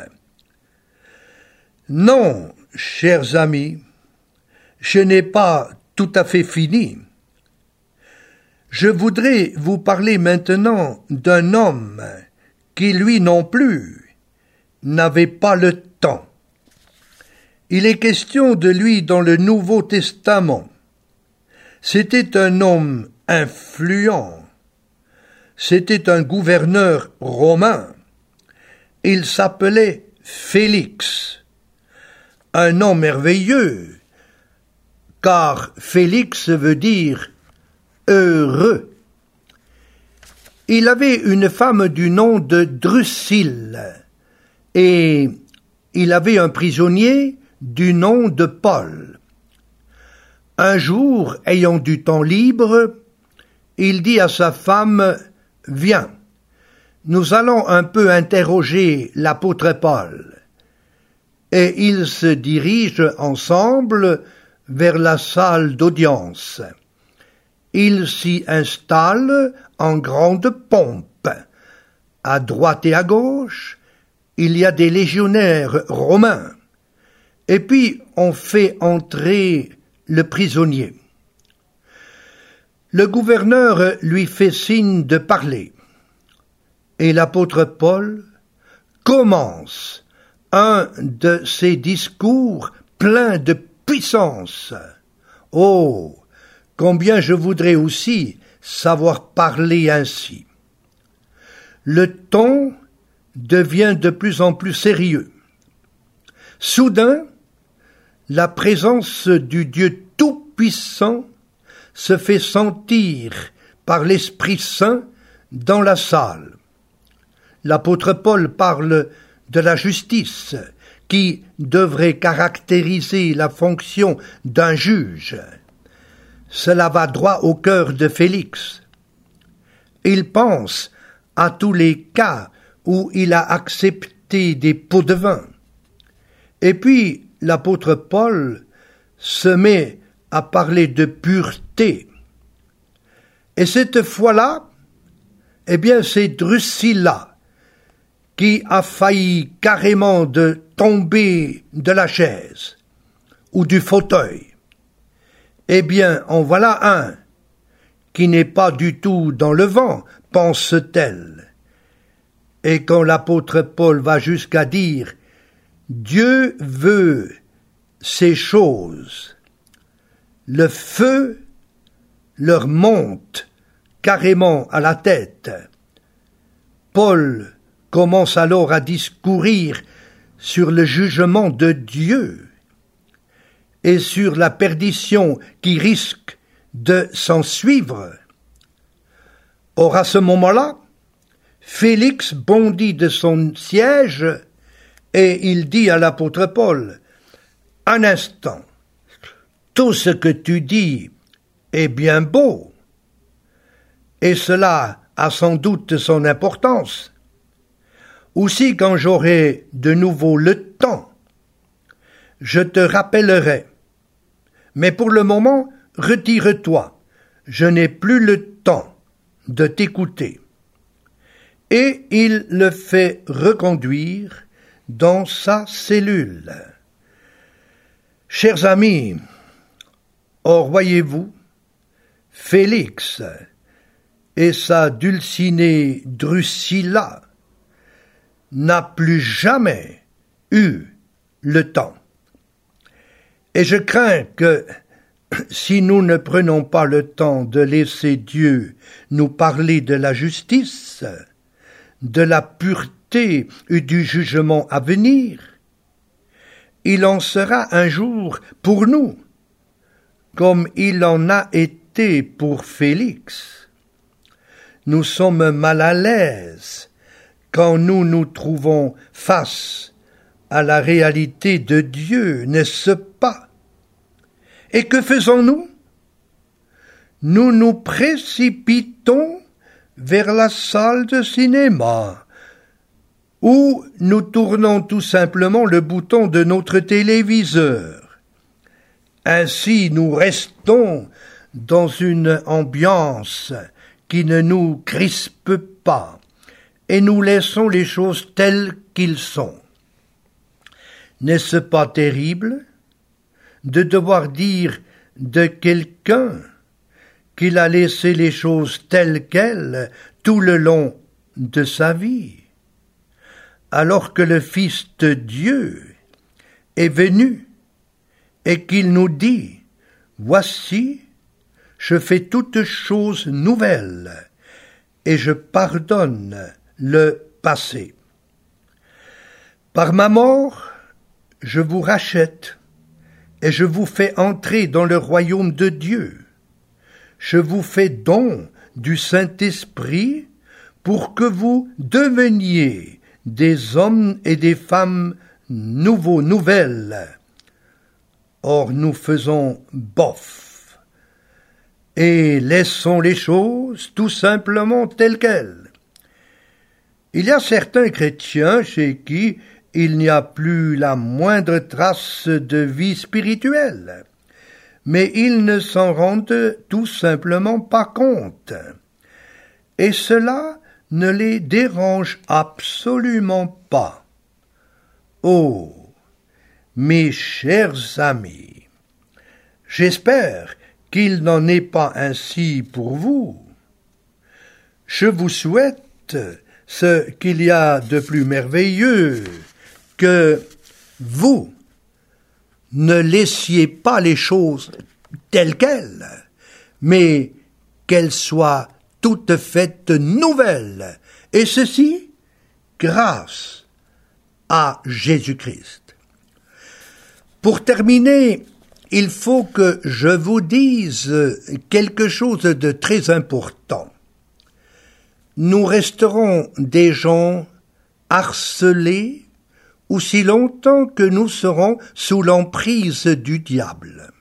Non, chers amis, je n'ai pas tout à fait fini. Je voudrais vous parler maintenant d'un homme qui, lui non plus, n'avait pas le temps. Il est question de lui dans le Nouveau Testament. C'était un homme influent. C'était un gouverneur romain. Il s'appelait Félix. Un nom merveilleux, car Félix veut dire heureux. Il avait une femme du nom de Drusille, et il avait un prisonnier du nom de Paul. Un jour, ayant du temps libre, il dit à sa femme « Viens, nous allons un peu interroger l'apôtre Paul. » Et ils se dirigent ensemble vers la salle d'audience. Ils s'y installent en grande pompe. À droite et à gauche, il y a des légionnaires romains. Et puis on fait entrer le prisonnier. Le gouverneur lui fait signe de parler. Et l'apôtre Paul commence un de ses discours pleins de puissance. Oh, combien je voudrais aussi savoir parler ainsi. Le ton devient de plus en plus sérieux. Soudain, la présence du Dieu Tout-Puissant se fait sentir par l'Esprit Saint dans la salle. L'apôtre Paul parle de la justice qui devrait caractériser la fonction d'un juge. Cela va droit au cœur de Félix. Il pense à tous les cas où il a accepté des pots de vin. Et puis l'apôtre Paul se met à parler de pureté. Et cette fois-là, eh bien c'est Drusilla qui a failli carrément de tomber de la chaise ou du fauteuil. Eh bien, en voilà un qui n'est pas du tout dans le vent, pense-t-elle. Et quand l'apôtre Paul va jusqu'à dire « Dieu veut ces choses », le feu leur monte carrément à la tête. Paul commence alors à discourir sur le jugement de Dieu et sur la perdition qui risque de s'en suivre. Or, à ce moment-là, Félix bondit de son siège et il dit à l'apôtre Paul « Un instant, tout ce que tu dis est bien beau, et cela a sans doute son importance. Aussi, quand j'aurai de nouveau le temps, je te rappellerai. Mais pour le moment, retire-toi, je n'ai plus le temps de t'écouter. Et il le fait reconduire dans sa cellule. Chers amis, or voyez-vous, Félix et sa dulcinée Drusilla n'a plus jamais eu le temps. Et je crains que, si nous ne prenons pas le temps de laisser Dieu nous parler de la justice, de la pureté et du jugement à venir, il en sera un jour pour nous, comme il en a été pour Félix. Nous sommes mal à l'aise quand nous nous trouvons face à la réalité de Dieu, n'est-ce pas? Et que faisons-nous? Nous nous précipitons vers la salle de cinéma, où nous tournons tout simplement le bouton de notre téléviseur. Ainsi, nous restons dans une ambiance qui ne nous crispe pas, et nous laissons les choses telles qu'elles sont. N'est-ce pas terrible de devoir dire de quelqu'un qu'il a laissé les choses telles quelles tout le long de sa vie, alors que le Fils de Dieu est venu et qu'il nous dit « Voici, je fais toutes choses nouvelles et je pardonne le passé. Par ma mort, je vous rachète et je vous fais entrer dans le royaume de Dieu. Je vous fais don du Saint-Esprit pour que vous deveniez des hommes et des femmes nouveaux, nouvelles. Or nous faisons bof et laissons les choses tout simplement telles quelles. Il y a certains chrétiens chez qui il n'y a plus la moindre trace de vie spirituelle, mais ils ne s'en rendent tout simplement pas compte. Et cela ne les dérange absolument pas. Oh, mes chers amis, j'espère qu'il n'en est pas ainsi pour vous. Je vous souhaite ce qu'il y a de plus merveilleux, que vous ne laissiez pas les choses telles quelles, mais qu'elles soient toutes faites nouvelles, et ceci grâce à Jésus-Christ. Pour terminer, il faut que je vous dise quelque chose de très important. Nous resterons des gens harcelés aussi longtemps que nous serons sous l'emprise du diable.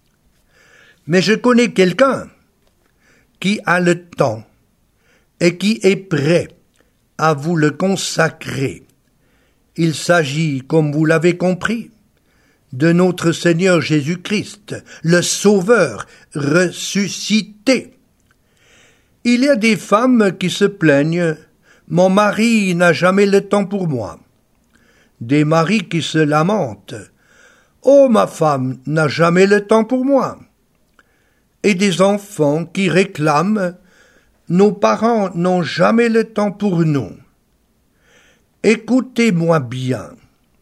Mais je connais quelqu'un qui a le temps et qui est prêt à vous le consacrer. Il s'agit, comme vous l'avez compris, de notre Seigneur Jésus-Christ, le Sauveur ressuscité. Il y a des femmes qui se plaignent « Mon mari n'a jamais le temps pour moi ». Des maris qui se lamentent « Oh, ma femme n'a jamais le temps pour moi ». Et des enfants qui réclament « Nos parents n'ont jamais le temps pour nous ». Écoutez-moi bien.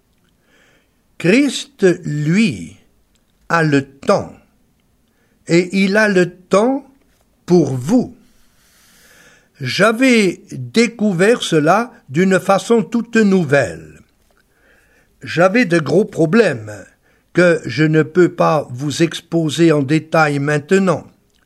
Christ, lui, a le temps, et il a le temps pour vous. J'avais découvert cela d'une façon toute nouvelle. J'avais de gros problèmes que je ne peux pas vous exposer en détail maintenant.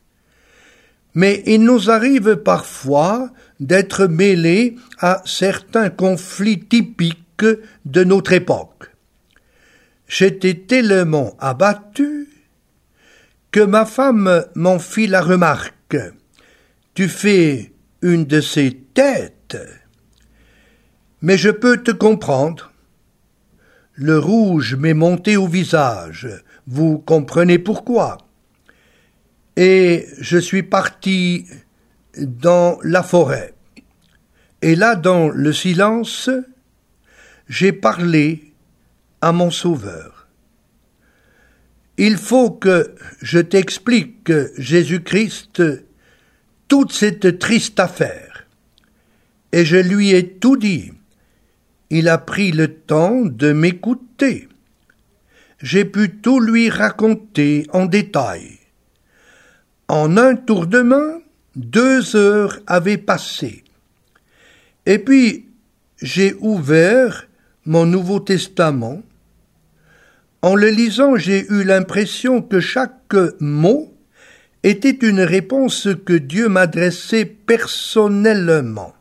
Mais il nous arrive parfois d'être mêlés à certains conflits typiques de notre époque. J'étais tellement abattu que ma femme m'en fit la remarque. Tu fais une de ces têtes. Mais je peux te comprendre. Le rouge m'est monté au visage. Vous comprenez pourquoi. Et je suis parti dans la forêt. Et là, dans le silence, j'ai parlé à mon Sauveur. Il faut que je t'explique, Jésus-Christ, toute cette triste affaire. Et je lui ai tout dit. Il a pris le temps de m'écouter. J'ai pu tout lui raconter en détail. En un tour de main, deux heures avaient passé. Et puis, j'ai ouvert mon Nouveau Testament. En le lisant, j'ai eu l'impression que chaque mot était une réponse que Dieu m'adressait personnellement.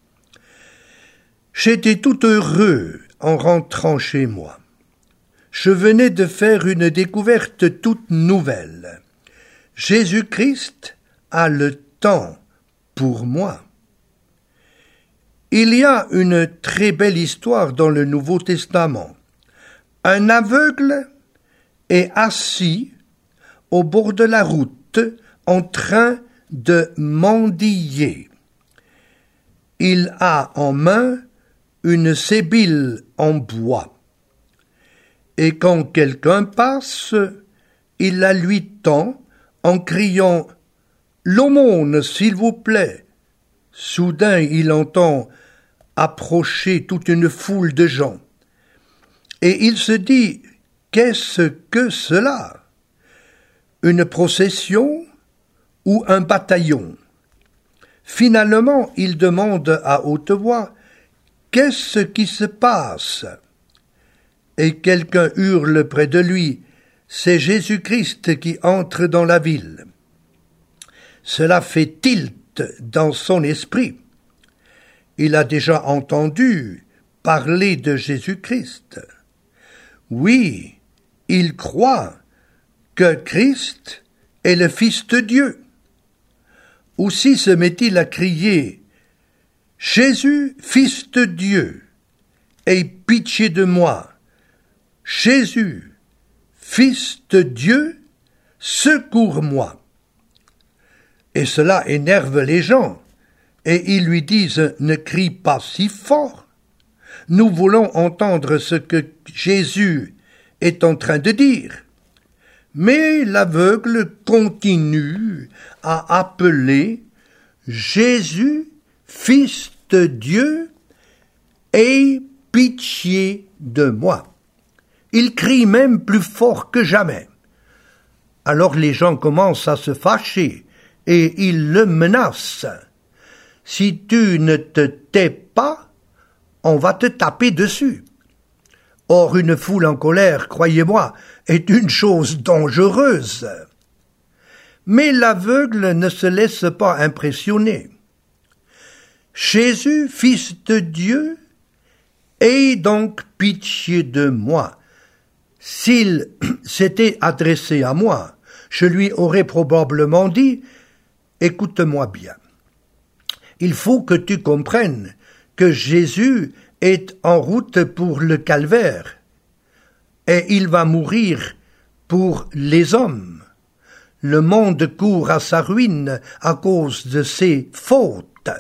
J'étais tout heureux en rentrant chez moi. Je venais de faire une découverte toute nouvelle. Jésus-Christ a le temps pour moi. Il y a une très belle histoire dans le Nouveau Testament. Un aveugle est assis au bord de la route en train de mendier. Il a en main une sébile en bois. Et quand quelqu'un passe, il la lui tend en criant « L'aumône, s'il vous plaît !» Soudain, il entend approcher toute une foule de gens. Et il se dit « Qu'est-ce que cela ? Une procession ou un bataillon ?» Finalement, il demande à haute voix « Qu'est-ce qui se passe ?» Et quelqu'un hurle près de lui « C'est Jésus-Christ qui entre dans la ville. » Cela fait tilt dans son esprit. Il a déjà entendu parler de Jésus-Christ. Oui, il croit que Christ est le Fils de Dieu. Aussi se met-il à crier « Jésus, Fils de Dieu, aie pitié de moi. Jésus, Fils de Dieu, secours-moi. » Et cela énerve les gens, et ils lui disent « Ne crie pas si fort. Nous voulons entendre ce que Jésus est en train de dire. » Mais l'aveugle continue à appeler « Jésus, Fils de Dieu, aie pitié de moi. » Il crie même plus fort que jamais. Alors les gens commencent à se fâcher et ils le menacent. « Si tu ne te tais pas, on va te taper dessus. » Or, une foule en colère, croyez-moi, est une chose dangereuse. Mais l'aveugle ne se laisse pas impressionner. Jésus, Fils de Dieu, aie donc pitié de moi. S'il s'était adressé à moi, je lui aurais probablement dit « Écoute-moi bien. Il faut que tu comprennes que Jésus est en route pour le calvaire, et il va mourir pour les hommes. Le monde court à sa ruine à cause de ses fautes.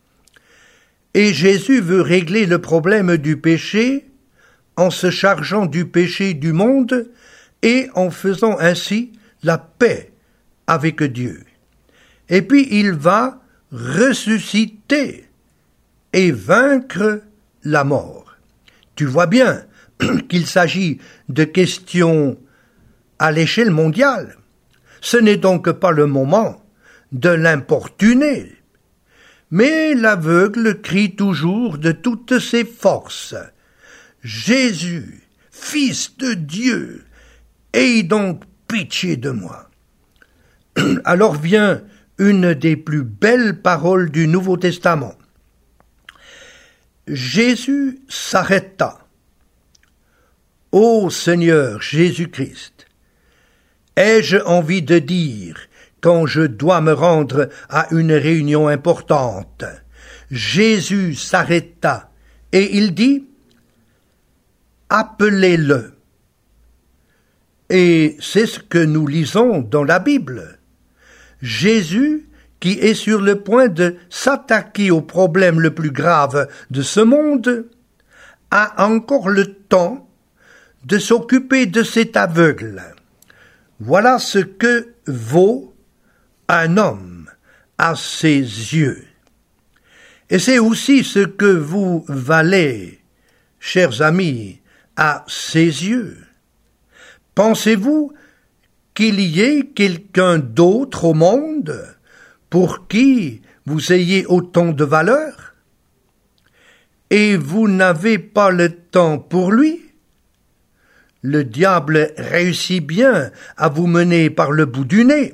Et Jésus veut régler le problème du péché en se chargeant du péché du monde et en faisant ainsi la paix avec Dieu. Et puis il va ressusciter et vaincre la mort. Tu vois bien qu'il s'agit de questions à l'échelle mondiale. Ce n'est donc pas le moment de l'importuner. Mais l'aveugle crie toujours de toutes ses forces « Jésus, Fils de Dieu, aie donc pitié de moi. » Alors vient une des plus belles paroles du Nouveau Testament. Jésus s'arrêta. « Ô Seigneur Jésus-Christ, ai-je envie de dire quand je dois me rendre à une réunion importante. Jésus s'arrêta et il dit « Appelez-le ». Et c'est ce que nous lisons dans la Bible. Jésus, qui est sur le point de s'attaquer au problème le plus grave de ce monde, a encore le temps de s'occuper de cet aveugle. Voilà ce que vaut un homme à ses yeux. Et c'est aussi ce que vous valez, chers amis, à ses yeux. Pensez-vous qu'il y ait quelqu'un d'autre au monde pour qui vous ayez autant de valeur? Et vous n'avez pas le temps pour lui? Le diable réussit bien à vous mener par le bout du nez.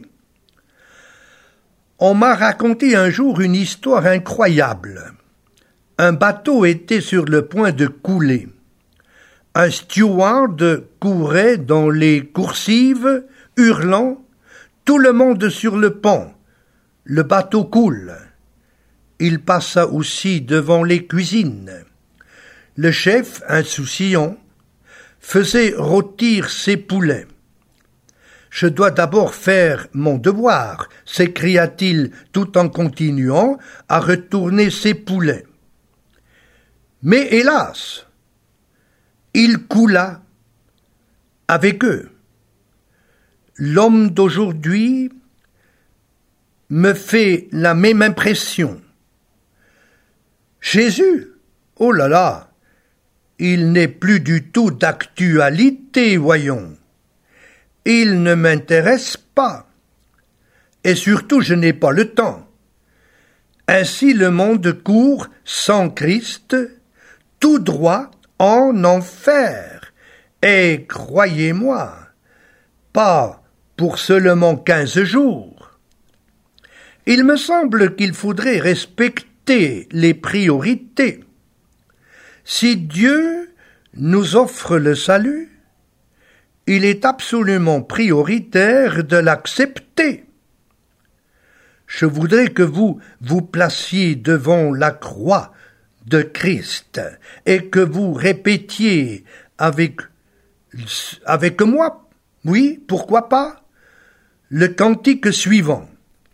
On m'a raconté un jour une histoire incroyable. Un bateau était sur le point de couler. Un steward courait dans les coursives, hurlant « Tout le monde sur le pont, le bateau coule ». Il passa aussi devant les cuisines. Le chef, insouciant, faisait rôtir ses poulets. « Je dois d'abord faire mon devoir », s'écria-t-il tout en continuant à retourner ses poulets. Mais hélas, il coula avec eux. L'homme d'aujourd'hui me fait la même impression. Jésus, oh là là, il n'est plus du tout d'actualité, voyons. Il ne m'intéresse pas. Et surtout, je n'ai pas le temps. Ainsi le monde court sans Christ, tout droit en enfer. Et croyez-moi, pas pour seulement quinze jours. Il me semble qu'il faudrait respecter les priorités. Si Dieu nous offre le salut, il est absolument prioritaire de l'accepter. Je voudrais que vous vous placiez devant la croix de Christ et que vous répétiez avec, avec moi, oui, pourquoi pas, le cantique suivant.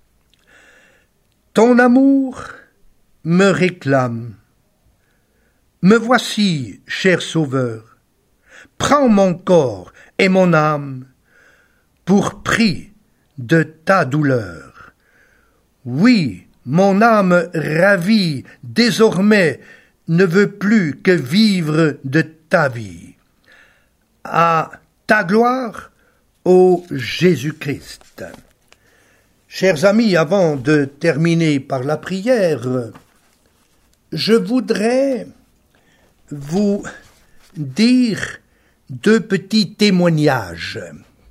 Ton amour me réclame. Me voici, cher Sauveur. Prends mon corps et mon âme pour prix de ta douleur. Oui, mon âme ravie désormais ne veut plus que vivre de ta vie. À ta gloire, ô Jésus-Christ. Chers amis, avant de terminer par la prière, je voudrais vous dire deux petits témoignages.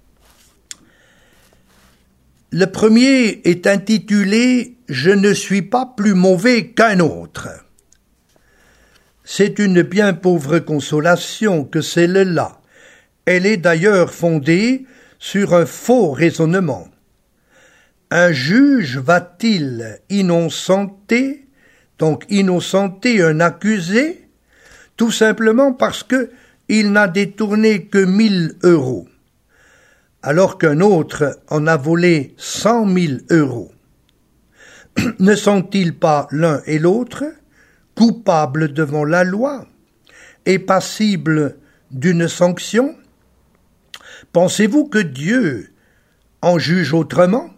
Le premier est intitulé « Je ne suis pas plus mauvais qu'un autre ». C'est une bien pauvre consolation que celle-là. Elle est d'ailleurs fondée sur un faux raisonnement. Un juge va-t-il innocenter, donc innocenter un accusé, tout simplement parce que il n'a détourné que mille euros, alors qu'un autre en a volé cent mille euros. Ne sont-ils pas l'un et l'autre coupables devant la loi et passibles d'une sanction? Pensez-vous que Dieu en juge autrement?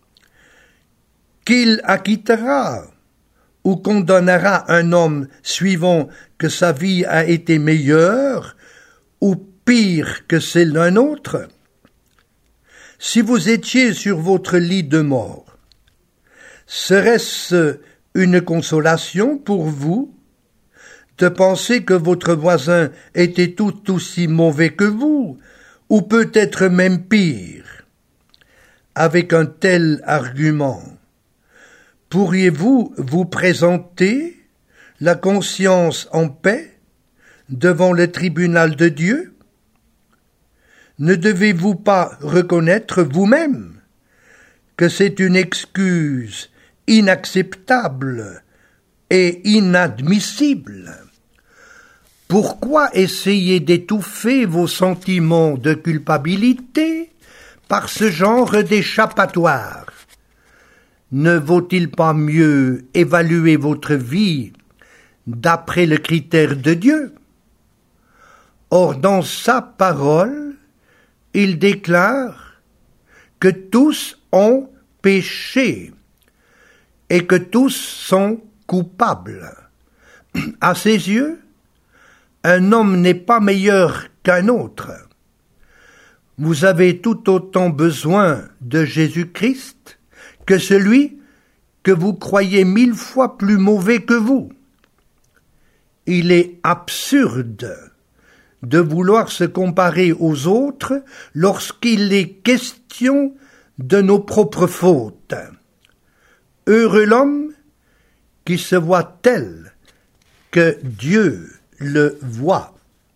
Qu'il acquittera ou condamnera un homme suivant que sa vie a été meilleure ou pire que celle d'un autre? Si vous étiez sur votre lit de mort, serait-ce une consolation pour vous de penser que votre voisin était tout aussi mauvais que vous, ou peut-être même pire? Avec un tel argument, pourriez-vous vous présenter la conscience en paix devant le tribunal de Dieu? Ne devez-vous pas reconnaître vous-même que c'est une excuse inacceptable et inadmissible? Pourquoi essayer d'étouffer vos sentiments de culpabilité par ce genre d'échappatoire? Ne vaut-il pas mieux évaluer votre vie d'après le critère de Dieu? Or, dans sa parole, il déclare que tous ont péché et que tous sont coupables. À ses yeux, un homme n'est pas meilleur qu'un autre. Vous avez tout autant besoin de Jésus-Christ que celui que vous croyez mille fois plus mauvais que vous. Il est absurde de vouloir se comparer aux autres lorsqu'il est question de nos propres fautes. Heureux l'homme qui se voit tel que Dieu le voit.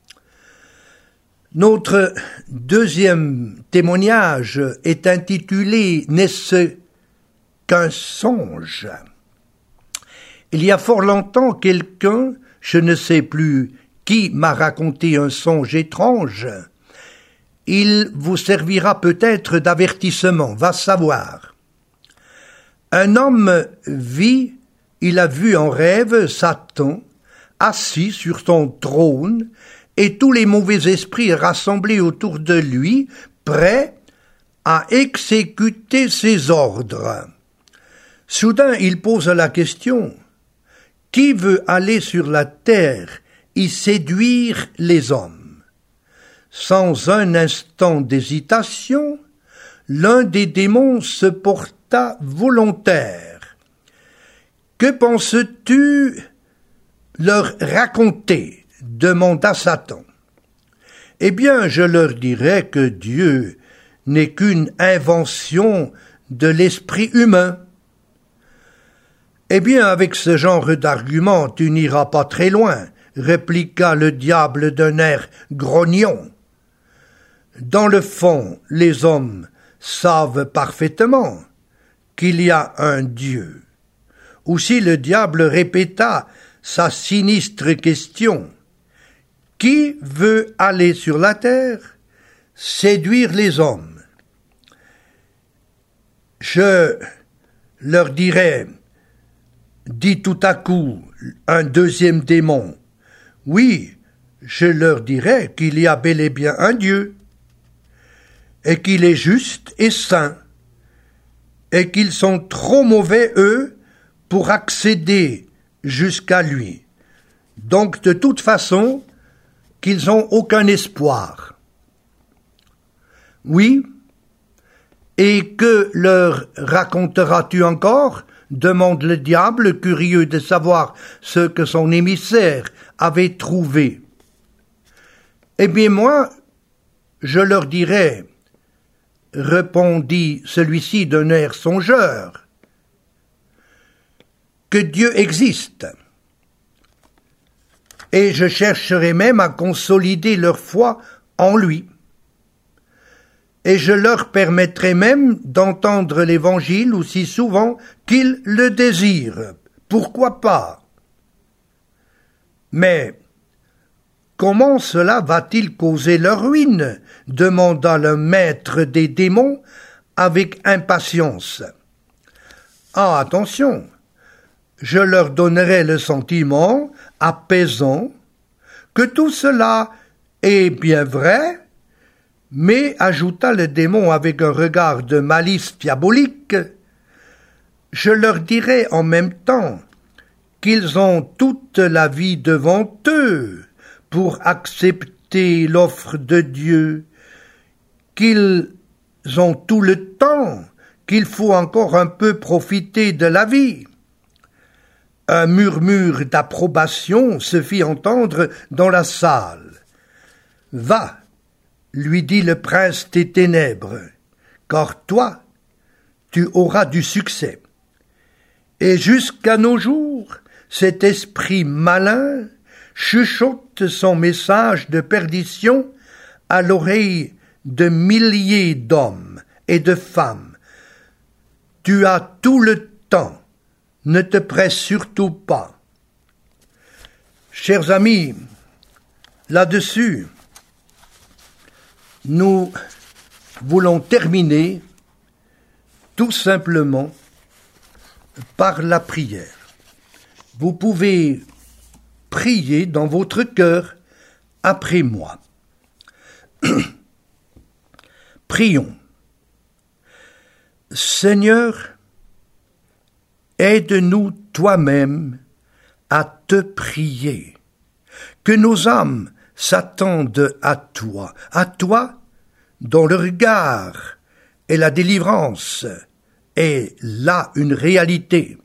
Notre deuxième témoignage est intitulé « N'est-ce qu'un songe ?» Il y a fort longtemps, quelqu'un, je ne sais plus qui, m'a raconté un songe étrange. Il vous servira peut-être d'avertissement, va savoir. Un homme vit, il a vu en rêve Satan assis sur son trône et tous les mauvais esprits rassemblés autour de lui, prêts à exécuter ses ordres. Soudain, il pose la question, qui veut aller sur la terre y séduire les hommes? Sans un instant d'hésitation, l'un des démons se porta volontaire. Que penses-tu leur raconter? Demanda Satan. Eh bien, je leur dirai que Dieu n'est qu'une invention de l'esprit humain. Eh bien, avec ce genre d'argument, tu n'iras pas très loin, répliqua le diable d'un air grognon. Dans le fond, les hommes savent parfaitement qu'il y a un Dieu. Aussi le diable répéta sa sinistre question. Qui veut aller sur la terre, séduire les hommes? Je leur dirai, dit tout à coup un deuxième démon, oui, je leur dirai qu'il y a bel et bien un Dieu, et qu'il est juste et saint, et qu'ils sont trop mauvais, eux, pour accéder jusqu'à lui. Donc, de toute façon, qu'ils n'ont aucun espoir. Oui, et que leur raconteras-tu encore? Demande le diable, curieux de savoir ce que son émissaire avait trouvé. Eh bien moi, je leur dirai, répondit celui-ci d'un air songeur, que Dieu existe. Et je chercherai même à consolider leur foi en lui. Et je leur permettrai même d'entendre l'Évangile aussi souvent qu'ils le désirent. Pourquoi pas? Mais comment cela va-t-il causer leur ruine? Demanda le maître des démons avec impatience. Ah, attention! Je leur donnerai le sentiment apaisant que tout cela est bien vrai, mais, ajouta le démon avec un regard de malice diabolique, je leur dirai en même temps qu'ils ont toute la vie devant eux pour accepter l'offre de Dieu, qu'ils ont tout le temps, qu'il faut encore un peu profiter de la vie. Un murmure d'approbation se fit entendre dans la salle. « Va, lui dit le prince des ténèbres, car toi, tu auras du succès. » Et jusqu'à nos jours, cet esprit malin chuchote son message de perdition à l'oreille de milliers d'hommes et de femmes. Tu as tout le temps, ne te presse surtout pas. Chers amis, là-dessus, nous voulons terminer tout simplement par la prière. Vous pouvez prier dans votre cœur après moi. Prions. Seigneur, aide-nous toi-même à te prier, que nos âmes s'attendent à toi, à toi dont le regard et la délivrance est là une réalité.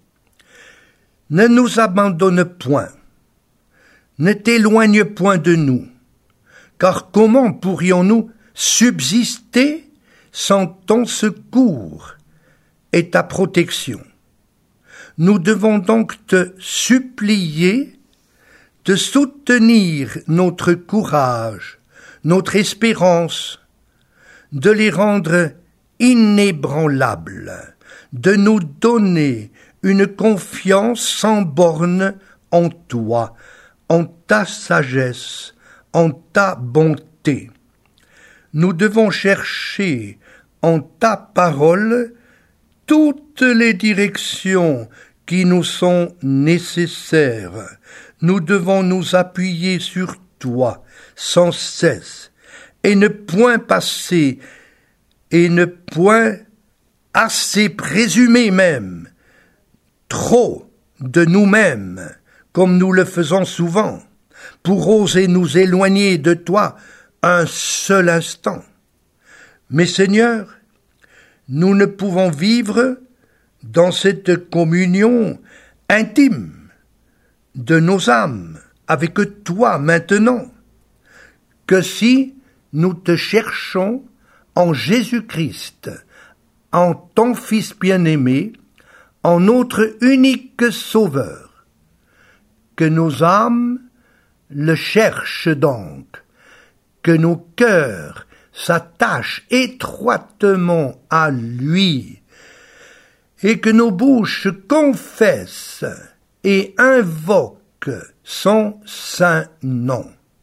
Ne nous abandonne point, ne t'éloigne point de nous, car comment pourrions-nous subsister sans ton secours et ta protection? Nous devons donc te supplier de soutenir notre courage, notre espérance, de les rendre inébranlables, de nous donner une confiance sans borne en toi, en ta sagesse, en ta bonté. Nous devons chercher en ta parole toutes les directions qui nous sont nécessaires. Nous devons nous appuyer sur toi sans cesse et ne point passer et ne point assez présumer même trop de nous-mêmes comme nous le faisons souvent pour oser nous éloigner de toi un seul instant. Mais Seigneur, nous ne pouvons vivre dans cette communion intime de nos âmes avec toi maintenant que si nous te cherchons en Jésus-Christ, en ton Fils bien-aimé, en notre unique Sauveur. Que nos âmes le cherchent donc, que nos cœurs s'attachent étroitement à lui, et que nos bouches confessent et invoquent son saint nom.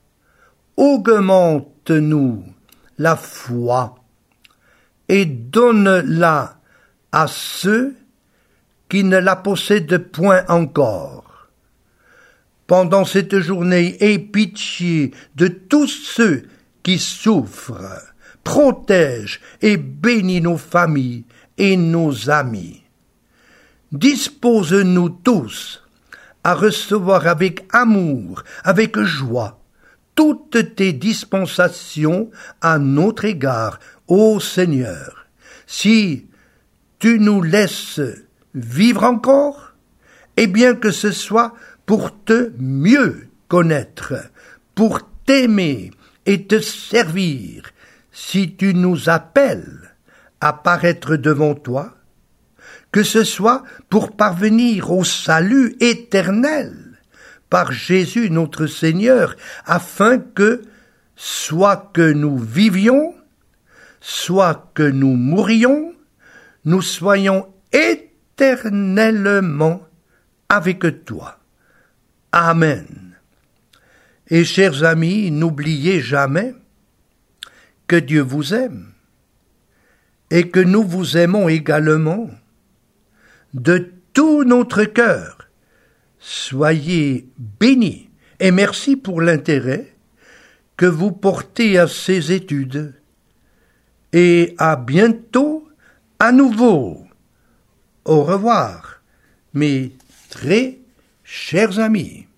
Augmente-nous la foi et donne-la à ceux qui ne la possèdent point encore. Pendant cette journée, aie pitié de tous ceux qui souffrent, protège et bénis nos familles et nos amis. Dispose-nous tous à recevoir avec amour, avec joie, toutes tes dispensations à notre égard, ô Seigneur. Si tu nous laisses vivre encore, eh bien que ce soit pour te mieux connaître, pour t'aimer et te servir. Si tu nous appelles à paraître devant toi, que ce soit pour parvenir au salut éternel par Jésus notre Seigneur, afin que, soit que nous vivions, soit que nous mourions, nous soyons éternellement avec toi. Amen. Et chers amis, n'oubliez jamais que Dieu vous aime et que nous vous aimons également de tout notre cœur. Soyez bénis et merci pour l'intérêt que vous portez à ces études. Et à bientôt à nouveau. Au revoir, mes très chers amis.